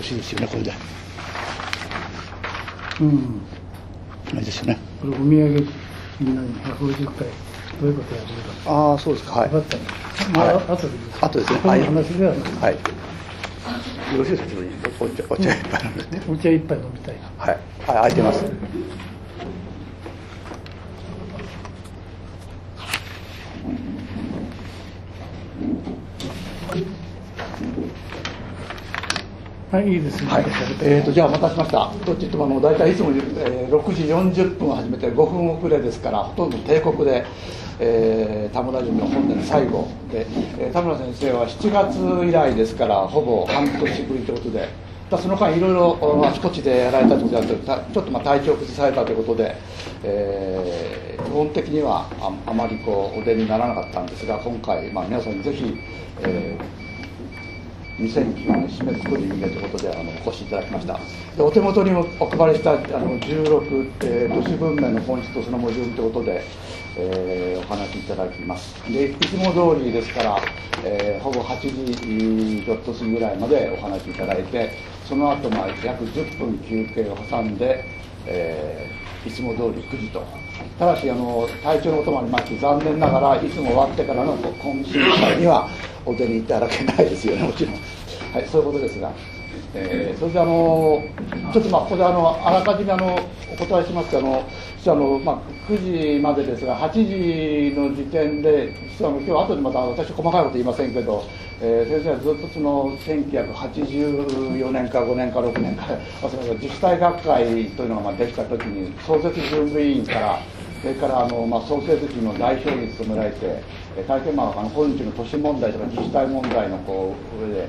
しいですよね、これで。あれですよね。 これお土産みんなに150回どういうことやるか。 ああ、そうですか。はい。 分かったね。後でいいですか。 後ですね。 この話ではない。 はい。よろしいですか、ちょっとお茶一杯飲んで。 お茶一杯飲みたいな。 はい。はい、空いてます。 はい、いいですね。 はい。じゃあお待たせしました。といっても大体いつも、6時40分始めて5分遅れですから、ほとんど帝国で、田村淳の本年最後で、田村先生は7月以来ですから、ほぼ半年ぶりということで、その間いろいろあちこちでやられたということで、ちょっと体調を崩されたということで、基本的にはあまりお出にならなかったんですが、今回、皆さんにぜひ、2009年締めくくる意味でということでお越しいただきました。でお手元にもお配りした16、都市文明の本質とその矛盾ということで、お話しいただきます。でいつも通りですから、ほぼ8時ちょっと過ぎぐらいまでお話しいただいて、その後約10分休憩を挟んで、いつも通り9時と。ただし体調のこともありまして、残念ながらいつも終わってからの懇親会にはお出にいただけないですよね、もちろん。はい、そういうことですが、それでちょっとここであらかじめお答えしますと、実は9時までですが、8時の時点で、実は今日後でまた私細かいこと言いませんけど、先生はずっと1984年か5年か6年か自治体学会というのができた時に創設準備委員から、それから創設時の代表に務められて、大変今日の都市問題とか自治体問題の上で、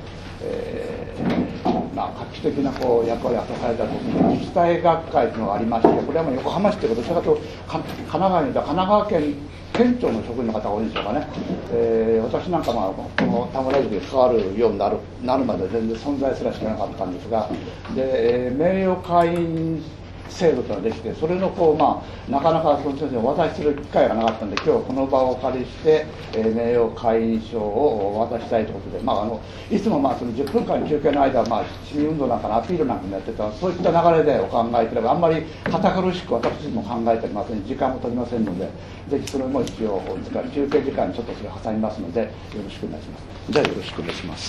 画期的な役割を果たされた時に自治体学会というのがありまして、これは横浜市ということで、どちらかというと神奈川にいた神奈川県県庁の職員の方が多いんでしょうかね。私なんかこの田村駅で関わるようになるまで全然存在すら知らなかったんですが、で名誉会員制度というのができて、それのなかなかその先生にお渡しする機会がなかったので、今日この場をお借りして、名誉会員証をお渡ししたいということで、いつもその10分間の休憩の間は市民運動なんかのアピールなんかもやってた、そういった流れでお考えいただければ、あんまり堅苦しく私自身も考えておりません、時間も取りませんので、ぜひそれも一応休憩時間にちょっとそれ挟みますので、よろしくお願いします。じゃあよろしくお願いします。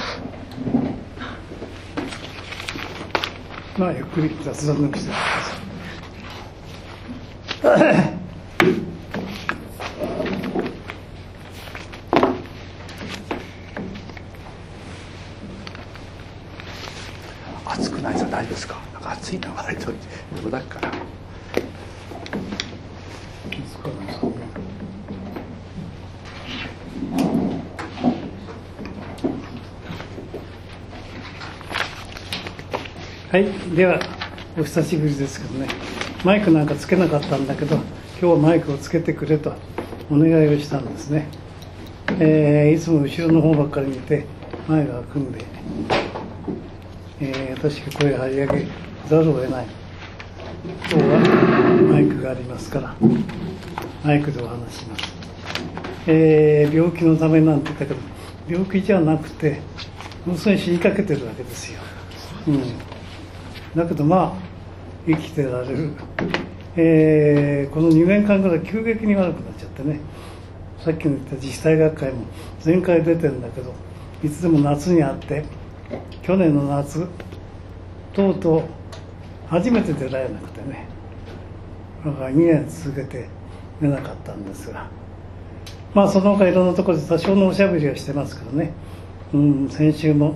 ゆっくり雑談のして暑くないですか、大丈夫ですか。なんか暑いな、割とどこだっけかな。 はい、ではお久しぶりですけどね、マイクなんかつけなかったんだけど、今日はマイクをつけてくれとお願いをしたんですね。いつも後ろの方ばっかり見て前が開くんで、私が声を張り上げざるを得ない。今日はマイクがありますからマイクでお話します。病気のためなんて言ったけど、病気じゃなくてものすごい死にかけてるわけですよ。だけど生きてられる。この2年間ぐらい急激に悪くなっちゃってね、さっきの言った自治体学会も前回出てるんだけど、いつでも夏にあって、去年の夏とうとう初めて出られなくてね、だから2年続けて出なかったんですが、その他いろんなところで多少のおしゃべりはしてますからね。先週も、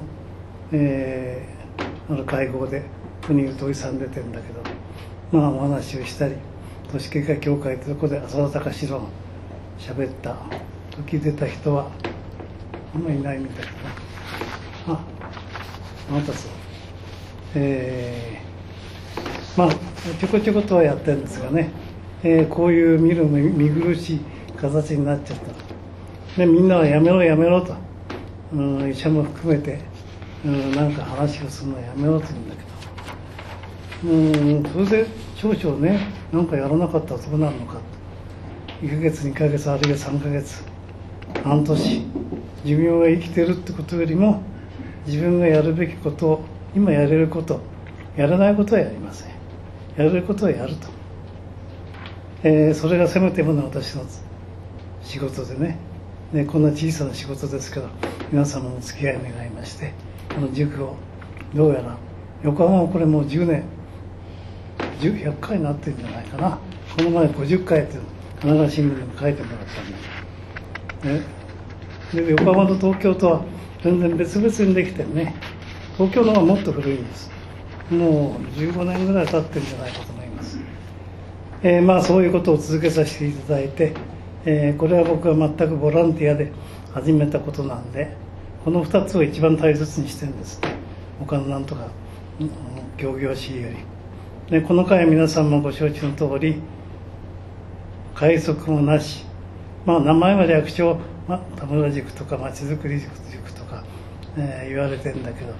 ある会合で国井土井さん出てるんだけど、お話をしたり、都市経過協会というところで浅田隆論喋った時出た人はあんまりいないみたいな。あなたそう。ちょこちょことはやってるんですがね、こういう見苦しい形になっちゃった。みんなはやめろやめろと、医者も含めて、なんか話をするのはやめろと言うんだけど、それで少々ね、なんかやらなかったらどうなるのかと。1ヶ月2ヶ月あるいは3ヶ月半年寿命が生きてるってことよりも、自分がやるべきことを今やれること、やらないことはやりません。やれることはやると、それがせめてもの私の仕事でね。でこんな小さな仕事ですけど、皆様の付き合いを願いまして、この塾をどうやら横浜はこれもう10年100回になってるんじゃないかな。この前50回って神奈川新聞にも書いてもらったんです、で横浜と東京とは全然別々にできてるね。東京の方がもっと古いんです。もう15年ぐらい経ってるんじゃないかと思います。まあそういうことを続けさせていただいて、これは僕は全くボランティアで始めたことなんで、この2つを一番大切にしてるんですね。他のなんとか仰々しいより。でこの会は皆さんもご承知の通り、会則もなし、まあ名前は略称、田村塾とかまちづくり塾とか、言われてんだけど、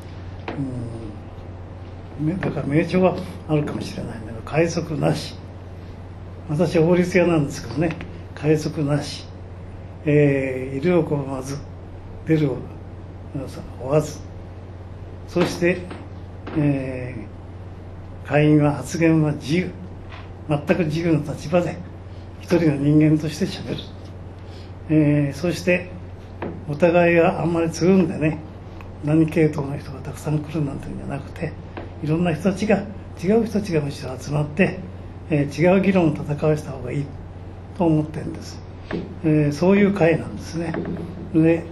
だから名称はあるかもしれないんだけど、会則なし。私は法律屋なんですけどね、会則なし、いるを拒まず、出るを追わず、そして、会員は発言は自由、全く自由な立場で一人の人間としてしゃべる、そしてお互いがあんまりつるんでね、何系統の人がたくさん来るなんていうんじゃなくて、いろんな人たちが、違う人たちがむしろ集まって、違う議論を戦わせた方がいいと思ってるんです、そういう会なんですね。で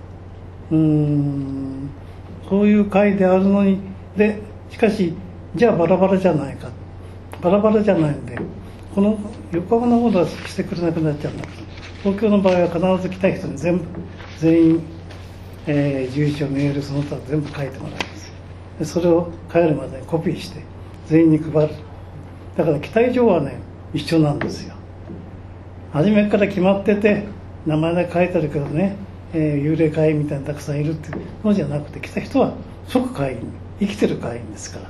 そういう会であるのに、でしかしじゃあバラバラじゃないか、バラバラじゃないんで、この横浜の方ではしてくれなくなっちゃうんだけど、東京の場合は必ず来た人に全員、住所メールその他全部書いてもらいます。でそれを帰るまでにコピーして全員に配る。だから期待上はね一緒なんですよ。初めから決まってて名前だけ書いてあるけどね、幽霊会員みたいなたくさんいるっていうのじゃなくて、来た人は即会員、生きてる会員ですから、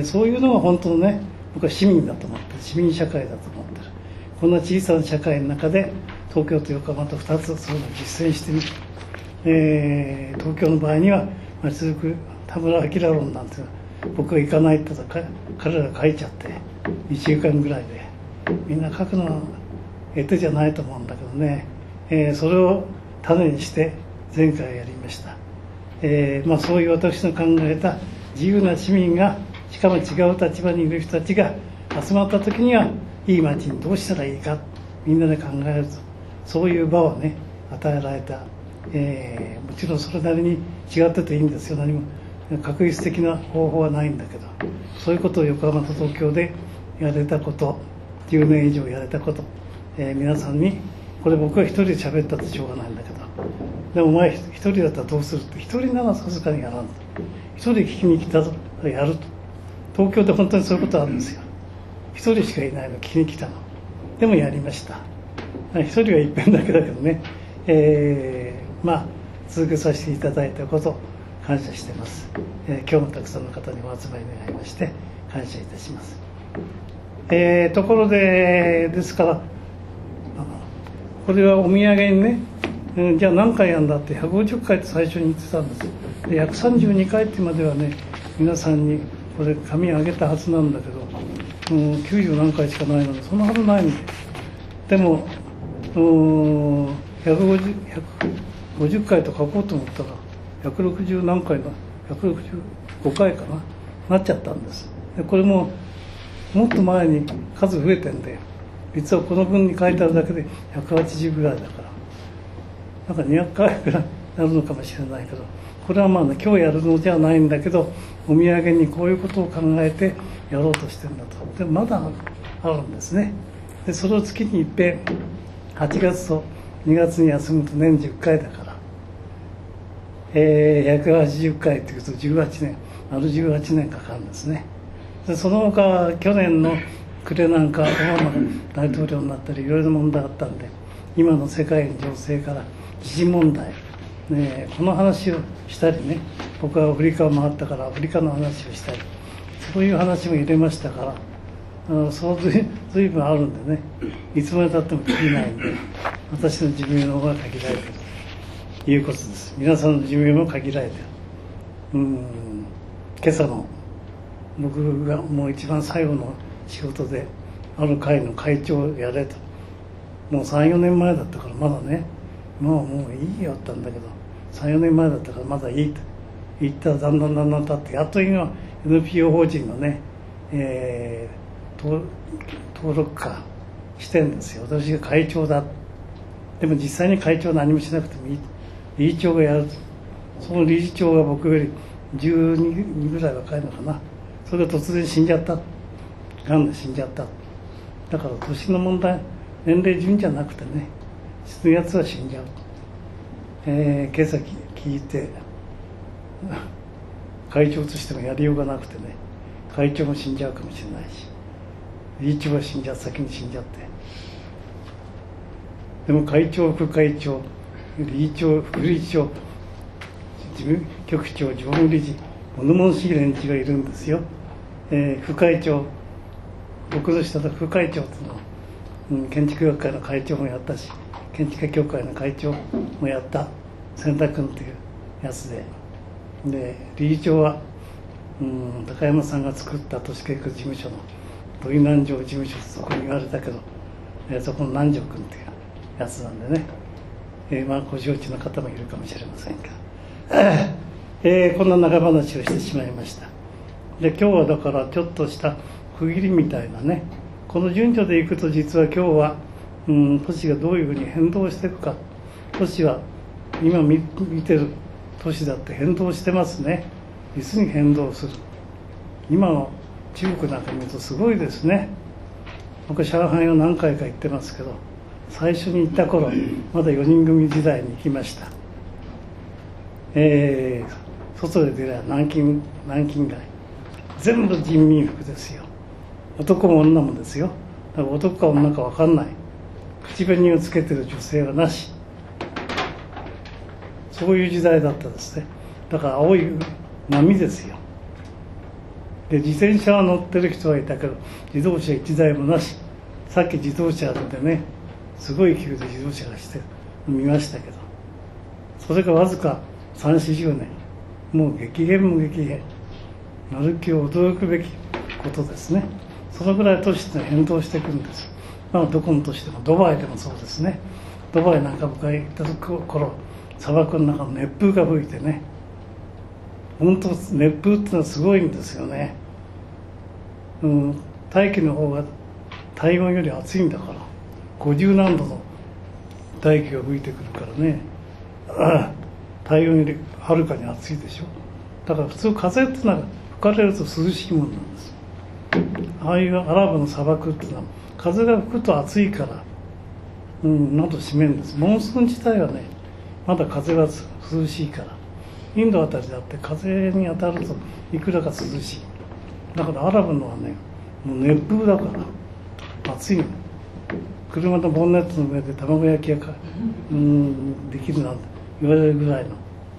そういうのが本当のね、僕は市民だと思ってる、市民社会だと思ってる。こんな小さな社会の中で東京と横浜と2つそういうのを実践してみる、東京の場合にはまちづくり田村明論なんて僕が行かないって言ったら彼ら書いちゃって1週間ぐらいで、みんな書くのは得手じゃないと思うんだけどね、それを種にして前回やりました、そういう私の考えた自由な市民が、しかも違う立場にいる人たちが集まった時にはいい街にどうしたらいいかみんなで考えると、そういう場をね与えられた、もちろんそれなりに違ってていいんですよ。何も確実的な方法はないんだけど、そういうことを横浜と東京でやれたこと、10年以上やれたこと、皆さんに、これ僕は一人で喋ったってしょうがないんだけど、でもお前一人だったらどうするって、一人ならさすがにやらんと、一人聞きに来たとやると。東京で本当にそういうことあるんですよ。一人しかいないの聞きに来たの。でもやりました。一人は一遍だけだけどね、続けさせていただいたこと感謝してます、今日もたくさんの方にお集まり願いまして感謝いたします、ところでですからこれはお土産にね、じゃあ何回やんだって150回って最初に言ってたんです。で約32回ってまではね皆さんにこれ紙あげたはずなんだけど、90何回しかないのでそんなはずないんで、でも150回と書こうと思ったら160何回の165回かなっちゃったんです。でこれももっと前に数増えてんで、実はこの文に書いてあるだけで180ぐらいだから、なんか200回ぐらいなるのかもしれないけど、これは今日やるのじゃないんだけど、お土産にこういうことを考えてやろうとしてるんだと。でまだあるんですね。でそれを月に一遍8月と2月に休むと年10回だから、180回というと18年丸18年かかるんですね。でその他去年の暮れなんかオバマが大統領になったりいろいろな問題あったんで、今の世界の情勢から時事問題、この話をしたりね、僕はアフリカを回ったからアフリカの話をしたり、そういう話も入れましたから、随分あるんでね、いつまでたってもできないんで、私の寿命の方が限られているということです。皆さんの寿命も限られている。 今朝の僕がもう一番最後の仕事である会の会長をやれと、もう3、4年前だったからまだね、もういいよって言ったんだけど、3、4年前だったからまだいいと言ったら、だんだん経って、やっと今 NPO 法人のね、登録化してんですよ。私が会長だ。でも実際に会長は何もしなくてもいい。理事長がやると。その理事長が僕より12ぐらい若いのかな。それが突然死んじゃった。がんで死んじゃった。だから年の問題、年齢順じゃなくてね、死ぬやつは死んじゃう。今朝聞いて、会長としてもやりようがなくてね、会長も死んじゃうかもしれないし、理事長は先に死んじゃって。でも会長、副会長、理事長、副理事長、事務局長、常務理事、物々しい連中がいるんですよ。副会長、僕の下の副会長っていうのを、建築学会の会長もやったし、建築家協会の会長もやった千田君っていうやつで、理事長は、高山さんが作った都市計画事務所の土井南條事務所、そこに言われたけど、そこの南條君っていうやつなんでね、ご承知の方もいるかもしれませんが、こんな長話をしてしまいました。で、今日はだからちょっとした区切りみたいなね、この順序でいくと、実は今日は、都市がどういうふうに変動していくか。都市は今見てる都市だって変動してますね。実に変動する。今の中国なんか見るとすごいですね。僕上海を何回か行ってますけど、最初に行った頃まだ4人組時代に行きました。外で出れば南京街全部人民服ですよ。男も女もですよ。だから男か女か分かんない。口紅をつけてる女性はなし。そういう時代だったですね。だから青い波ですよ。で、自転車は乗ってる人はいたけど、自動車1台もなし。さっき自動車でね、すごい勢いで自動車がして見ましたけど、それがわずか3、40年、もう激減も激減。なるきを驚くべきことですね。そのぐらい都市って変動していくんです。どこの都市でも、ドバイでもそうですね。ドバイなんか僕が行った頃、砂漠の中の熱風が吹いてね、本当熱風ってのはすごいんですよね。大気の方が体温より暑いんだから、50何度の大気が吹いてくるからね、体温よりはるかに暑いでしょ。だから普通風ってのは吹かれると涼しいものなんです。ああいうアラブの砂漠っていうのは風が吹くと暑いから、喉閉めるんです。モンスーン自体はね、まだ風が涼しいから、インドあたりだって風に当たるといくらか涼しい。だからアラブのはね、もう熱風だから暑いの。車のボンネットの上で卵焼きができるなんて言われるぐらいの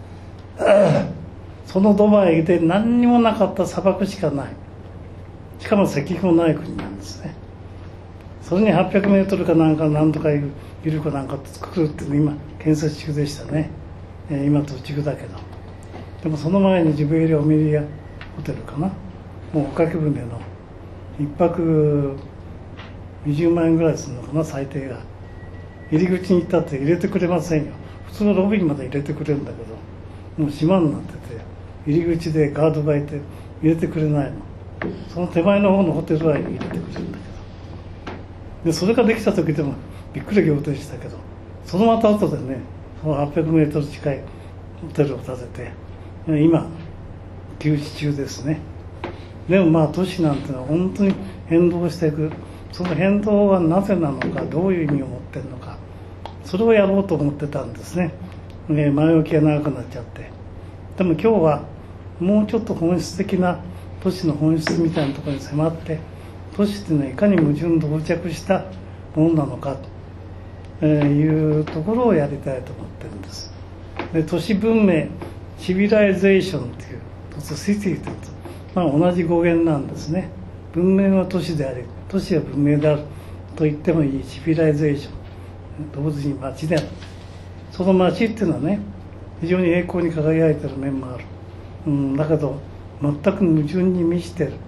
そのドバイで何にもなかった砂漠しかない。しかも石碑もない国なんですね。それに800メートルかなんか何とかいうビルかなんか作るっていうの今建設中でしたね。今途中だけど、でもその前にジュベーリア・オメリアホテルかな、もうおかけ船の1泊20万円ぐらいするのかな、最低が。入り口に行ったって入れてくれませんよ。普通のロビーまで入れてくれるんだけど、もう島になってて入り口でガードがいて入れてくれないの。その手前の方のホテルは入れてくれるんだけど、でそれができた時でもびっくり仰天したけど、そのまた後でね、その800メートル近いホテルを建てて今休止中ですね。でも都市なんていうのは本当に変動していく。その変動はなぜなのか、どういう意味を持ってるのか、それをやろうと思ってたんですね。前置きが長くなっちゃって。でも今日はもうちょっと本質的な都市の本質みたいなところに迫って、都市っていうのはいかに矛盾同着したものなのかというところをやりたいと思ってるんです。で、都市文明、シビライゼーションっていう、シティというと、同じ語源なんですね。文明は都市であり、都市は文明であると言ってもいい。シビライゼーション、同時に街である。その街っていうのはね、非常に栄光に輝いてる面もある。だけど全く矛盾に満ちてる、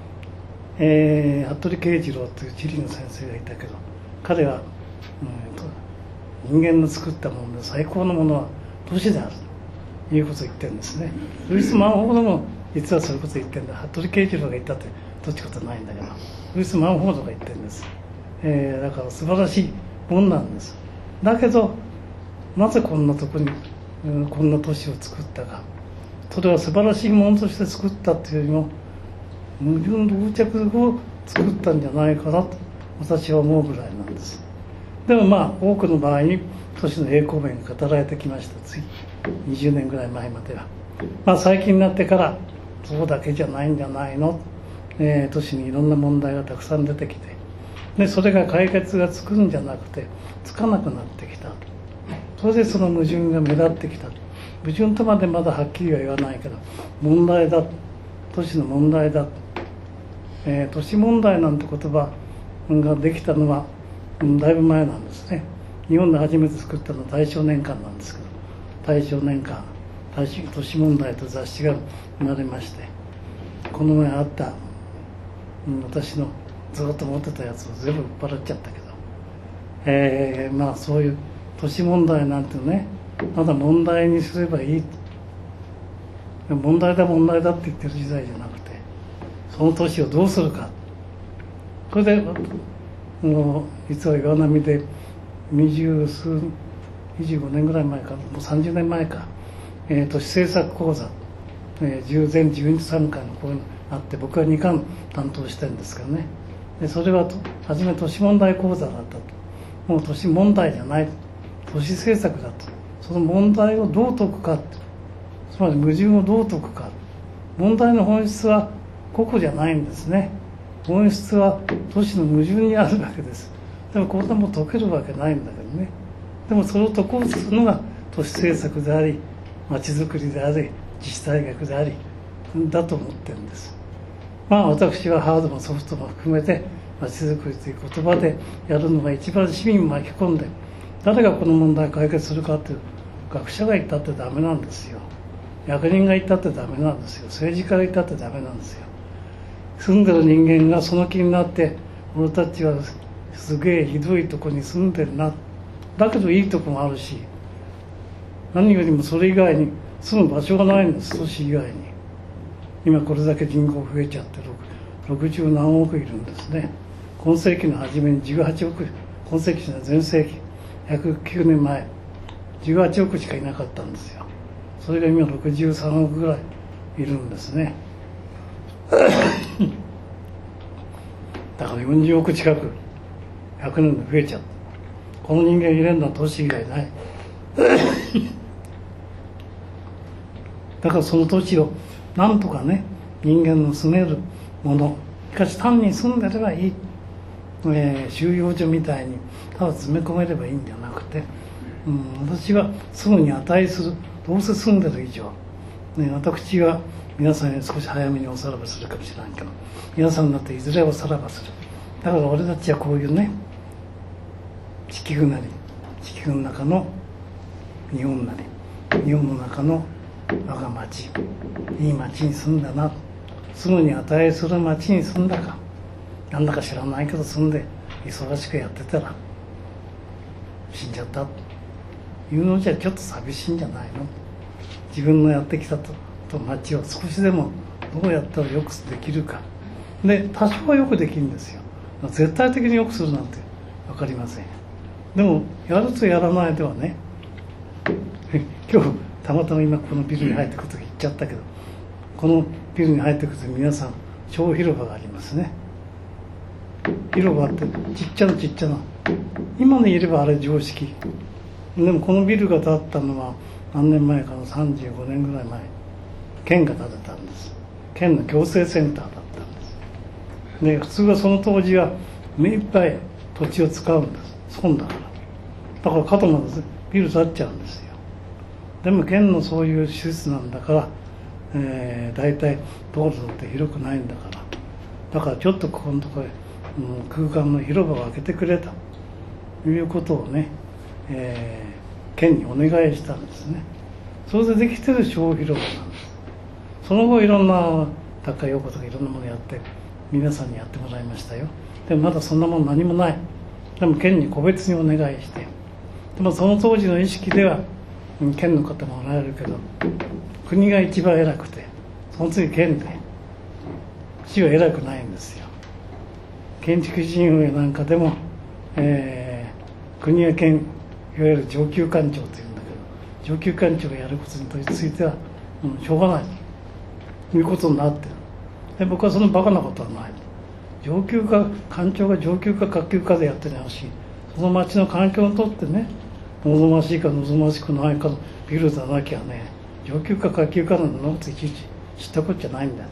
服部慶次郎という地理の先生がいたけど、彼は、人間の作ったもので最高のものは都市であるということを言ってるんですね。ルイス・マンホードも実はそういうことを言ってるんだ。服部慶次郎が言ったってどっちことないんだけど、ルイス・マンホードが言ってるんです。だから素晴らしいもんなんです。だけどなぜこんなとこに、こんな都市を作ったか、それは素晴らしいものとして作ったというよりも矛盾同着を作ったんじゃないかなと私は思うぐらいなんです。でも多くの場合に都市の栄光面が語られてきました。つい20年ぐらい前までは、最近になってからそうだけじゃないんじゃないの、都市にいろんな問題がたくさん出てきて、でそれが解決がつくんじゃなくてつかなくなってきた。それでその矛盾が目立ってきた。矛盾とまでまだはっきりは言わないけど問題だ、都市の問題だ、都市問題なんて言葉ができたのはだいぶ前なんですね。日本で初めて作ったのは大正年間なんですけど、大正年間都市問題と雑誌が生まれまして、この前あった私のずっと持ってたやつを全部売っ払っちゃったけど、そういう都市問題なんてね、ただ問題にすればいい、問題だ問題だって言ってる時代じゃなくて、その都市をどうするか、これで実は岩波で25年ぐらい前か、もう30年前か、都市政策講座、全13回の講座があって、僕は2巻担当してるんですけどね。でそれは初め都市問題講座だったと。もう都市問題じゃない、都市政策だと。その問題をどう解くか、つまり矛盾をどう解くか。問題の本質は個々じゃないんですね。本質は都市の矛盾にあるわけです。でもこんなもん解けるわけないんだけどね。でもそれを解こうとするのが都市政策であり、まちづくりであり、自治体学でありだと思ってるんです。私はハードもソフトも含めてまちづくりという言葉でやるのが一番市民を巻き込んで、誰がこの問題を解決するかっていう学者が言ったってダメなんですよ。役人が言ったってダメなんですよ。政治家が言ったってダメなんですよ。住んでる人間がその気になって、俺たちはすげえひどいとこに住んでるな、だけどいいとこもあるし、何よりもそれ以外に住む場所がないんです。都市以外に今これだけ人口増えちゃって60何億いるんですね。今世紀の初めに18億、今世紀じゃない前世紀109年前18億しかいなかったんですよ。それが今63億ぐらいいるんですね。だから40億近く100年で増えちゃった。この人間入れるのは都市以外ない。だからその都市をなんとかね、人間の住めるもの、しかし単に住んでればいい、収容所みたいにただ詰め込めればいいんじゃなくて、私は住むに値する、どうせ住んでる以上、私は皆さんに少し早めにおさらばするかもしれないけど、皆さんだっていずれおさらばする。だから俺たちはこういうね、地球なり、地球の中の日本なり、日本の中の我が町、いい町に住んだな、住むに値する町に住んだか、なんだか知らないけど住んで忙しくやってたら死んじゃったというのじゃちょっと寂しいんじゃないの。自分のやってきたと町を少しでもどうやったらよくできるかで、多少はよくできるんですよ。絶対的によくするなんて分かりません。でもやるとやらないではね、今日たまたま今このビルに入ってくるとき言っちゃったけど、このビルに入ってくると皆さん小広場がありますね。広場ってちっちゃな今の言えればあれ常識でも、このビルが建ったのは何年前かの35年ぐらい前、県が建てたんです。県の行政センターだったんです。で普通はその当時は目いっぱい土地を使うんです。損だから角までビル建っちゃうんですよ。でも県のそういう施設なんだから、大体道路だって広くないんだから、だからちょっとここのところへ、空間の広場を空けてくれということをね、県にお願いしたんですね。それでできてる小広場なんです。 その後いろんな高い横とかいろんなものやって皆さんにやってもらいましたよ。でもまだそんなもの何もない。でも県に個別にお願いして、でもその当時の意識では県の方もおられるけど、国が一番偉くて、その次県で、市は偉くないんですよ。建築事業やなんかでも、国や県、いわゆる上級官庁というんだけど、上級官庁がやることについては、しょうがないということになってる。で僕はそのバカなことはない。上級か官庁が上級か下級かでやってないし、その町の環境にとってね、望ましいか望ましくないかのビルでなきゃね、上級か下級かなんてのこといちいち知ったことじゃないんだって。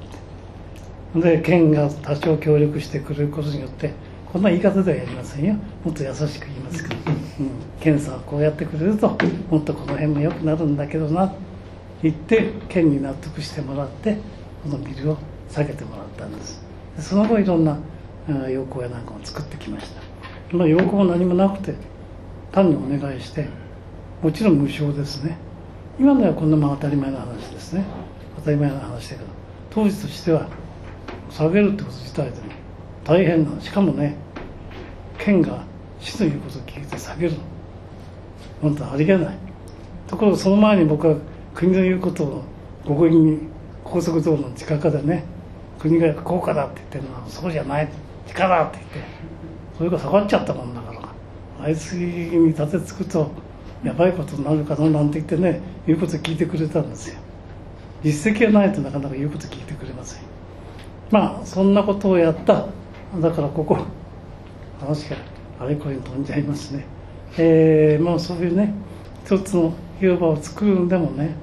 で県が多少協力してくれることによって、こんな言い方ではやりませんよ、もっと優しく言いますけど、県さんはこうやってくれるともっとこの辺も良くなるんだけどなと言って県に納得してもらって、このビルを下げてもらったんです。でその後いろんな要項やなんかを作ってきました。要項も何もなくて単にお願いして、もちろん無償ですね。今ではこんな当たり前の話ですね。当たり前の話だけど、当時としては下げるってこと自体でも大変なの。しかもね、県が市の言うことを聞いて下げるの本当はありえない。ところがその前に僕は国の言うことをここに高速道路の近くでね、国が高価だって言ってるのはそうじゃない、地下だって言って、それが下がっちゃったもんだから、あいつに立てつくとやばいことになるかななんて言ってね、言うこと聞いてくれたんですよ。実績がないとなかなか言うこと聞いてくれません。まあそんなことをやった。だからここ話があれこれに飛んじゃいますね。まあそういうね、一つの広場を作るんでもね、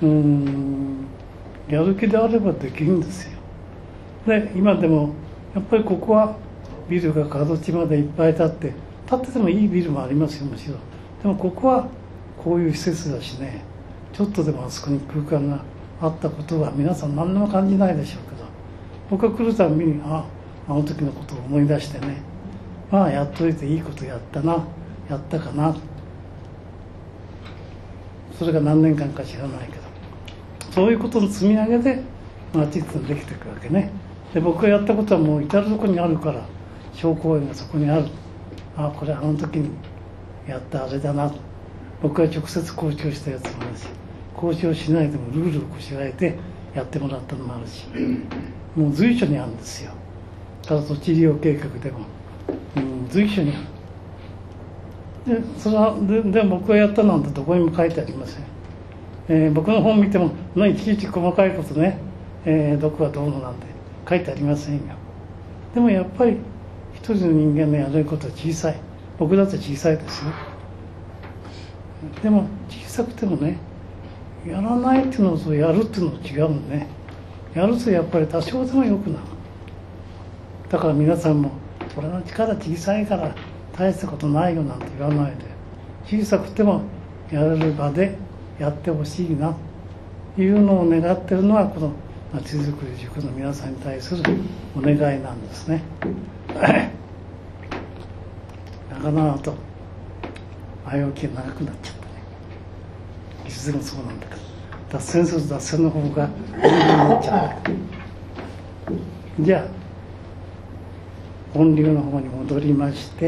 やる気であればできるんですよ。で今でもやっぱりここはビルが角地までいっぱい建っててもいいビルもありますよ、もちろん。でもここはこういう施設だしね、ちょっとでもあそこに空間があったことは皆さん何にも感じないでしょうけど、僕が来るたびにあの時のことを思い出してね、まあやっといていいことやったな、やったかな、それが何年間か知らないけど、そういうことの積み上げで街ってできていくわけね。で僕がやったことはもう至るところにあるから、小公園がそこにある、あこれあの時にやったあれだな、僕が直接交渉したやつもあるし、交渉しないでもルールをこしらえてやってもらったのもあるし、もう随所にあるんですよ。ただ土地利用計画でも、随所にある。でそれはで僕がやったなんてどこにも書いてありません。僕の本見てもいちいち細かいことね、どこがどうのなんて書いてありませんよ。でもやっぱり一人の人間のやれることは小さい。僕だって小さいですよ。でも小さくてもね、やらないっていうのとやるっていうのと違うのね。やるとやっぱり多少でも良くなる。だから皆さんも俺の力小さいから大したことないよなんて言わないで、小さくてもやれる場でやってほしいなというのを願っているのは、このまちづくり塾の皆さんに対するお願いなんですね。長々と前置きが長くなっちゃったね。いつでもそうなんだけど、脱線すると脱線の方が長くなっちゃう。じゃあ本流の方に戻りまして、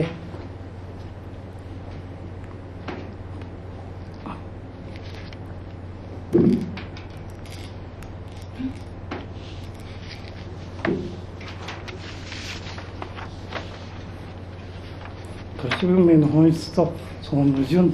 都市文明の本質とその矛盾、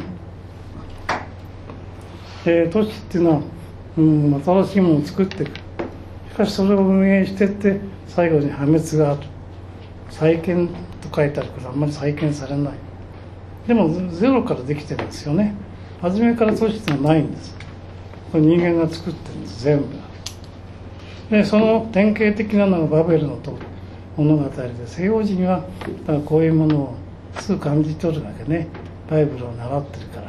都市っていうのは、新しいものを作っていく。しかしそれを運営していって最後に破滅がある。再建と書いてあるからあんまり再建されない。でもゼロからできてるんですよね。初めから都市ってのはないんです。これ人間が作ってるんです、全部。でその典型的なのがバベルの物語で、西洋人はだからこういうものをすぐ感じ取るわけね。バイブルを習ってるから。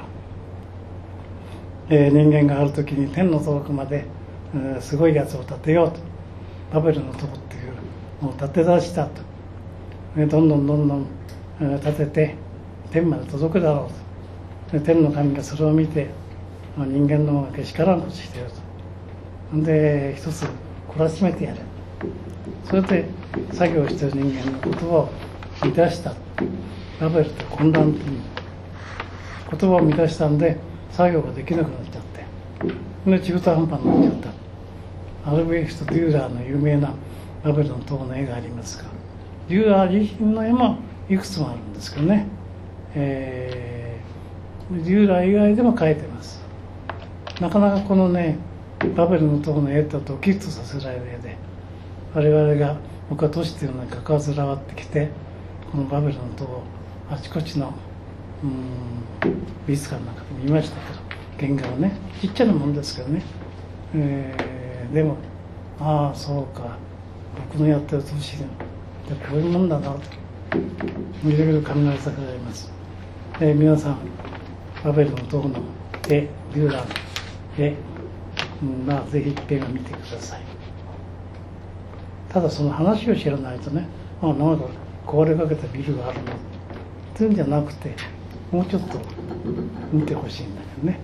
人間がある時に天の遠くまで、すごいやつを建てようと、バベルの塔っていうのを建て出したと。どんどん建てて天まで届くだろうと。で天の神がそれを見て、人間の方がけしからんことしていると。 で一つ懲らしめてやる。それで作業している人間の言葉を乱した。バベルって混乱という言葉を乱したんで作業ができなくなっちゃってで中途半端になっちゃった。アルベヒスト・デューラーの有名なバベルの塔の絵がありますが、デューラー自身の絵もいくつもあるんですけどね、デューラー以外でも描いてます。なかなかこのねバベルの塔の絵とドキッとさせられる絵で、我々が僕は都市というのに関わずらわってきてこのバベルの塔をあちこちの美術館なんかで見ましたけど、原画はねちっちゃなもんですけどね、でもああそうか僕のやってる都市でこういうもんだなといろいろ考えさせられます。皆さんバベルの塔の絵、デューラーの絵、ぜひ一遍は見てください。ただその話を知らないとね、なんか壊れかけたビルがあるのっていうんじゃなくて、もうちょっと見てほしいんだけどね。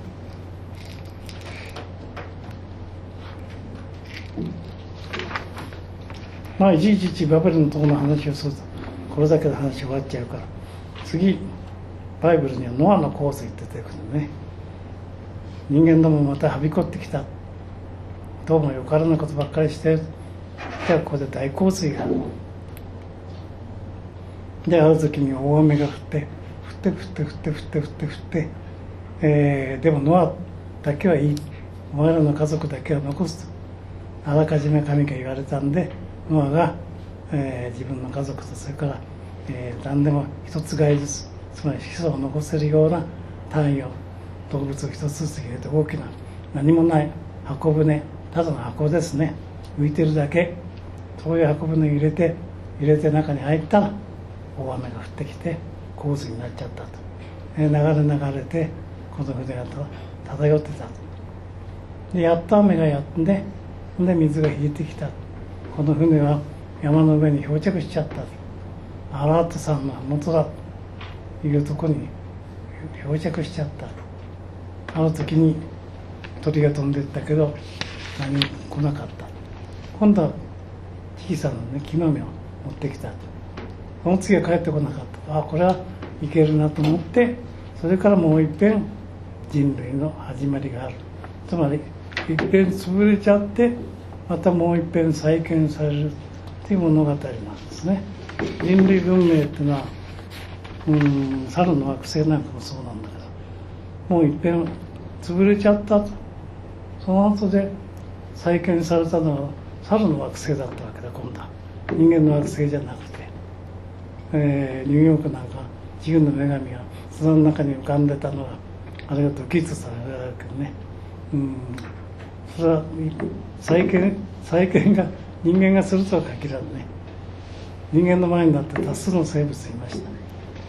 いちいちバベルの塔の話をするとこれだけで話終わっちゃうから、次バイブルにはノアの洪水って出てくるのね。人間どもまたはびこってきた、どうもよからぬことばっかりしてる。じゃあここで大洪水がで、ある時に大雨が降ってでもノアだけはいい、お前らの家族だけは残すとあらかじめ神が言われたんで、ノアが、自分の家族とそれから、何でも一つがいずつ、つまり子孫を残せるような単位を動物を一つずつ入れて、大きな何もない箱舟、ただの箱ですね、浮いてるだけ、そういう箱舟を入れて中に入ったら大雨が降ってきて洪水になっちゃったと。流れてこの船が漂ってたと。でやっと雨がやんで水が引いてきた。この船は山の上に漂着しちゃったと。アラート山の麓だというところに漂着しちゃったと。あの時に鳥が飛んでいったけど何も来なかった。今度は小さな、木の芽を持ってきたと。その次は帰ってこなかった。これはいけるなと思って、それからもう一遍人類の始まりがある。つまり一遍潰れちゃってまたもう一遍再建されるという物語なんですね。人類文明っていうのは猿の惑星なんかもそうなんだけど、もう一遍潰れちゃったと。その後で再建されたのは猿の惑星だったわけだ。今度は人間の惑星じゃなくて、ニューヨークなんか自由の女神が砂の中に浮かんでたのはあれがドキッとされるけどね、それは再建が人間がするとは限らずね、人間の前になって多数の生物いました。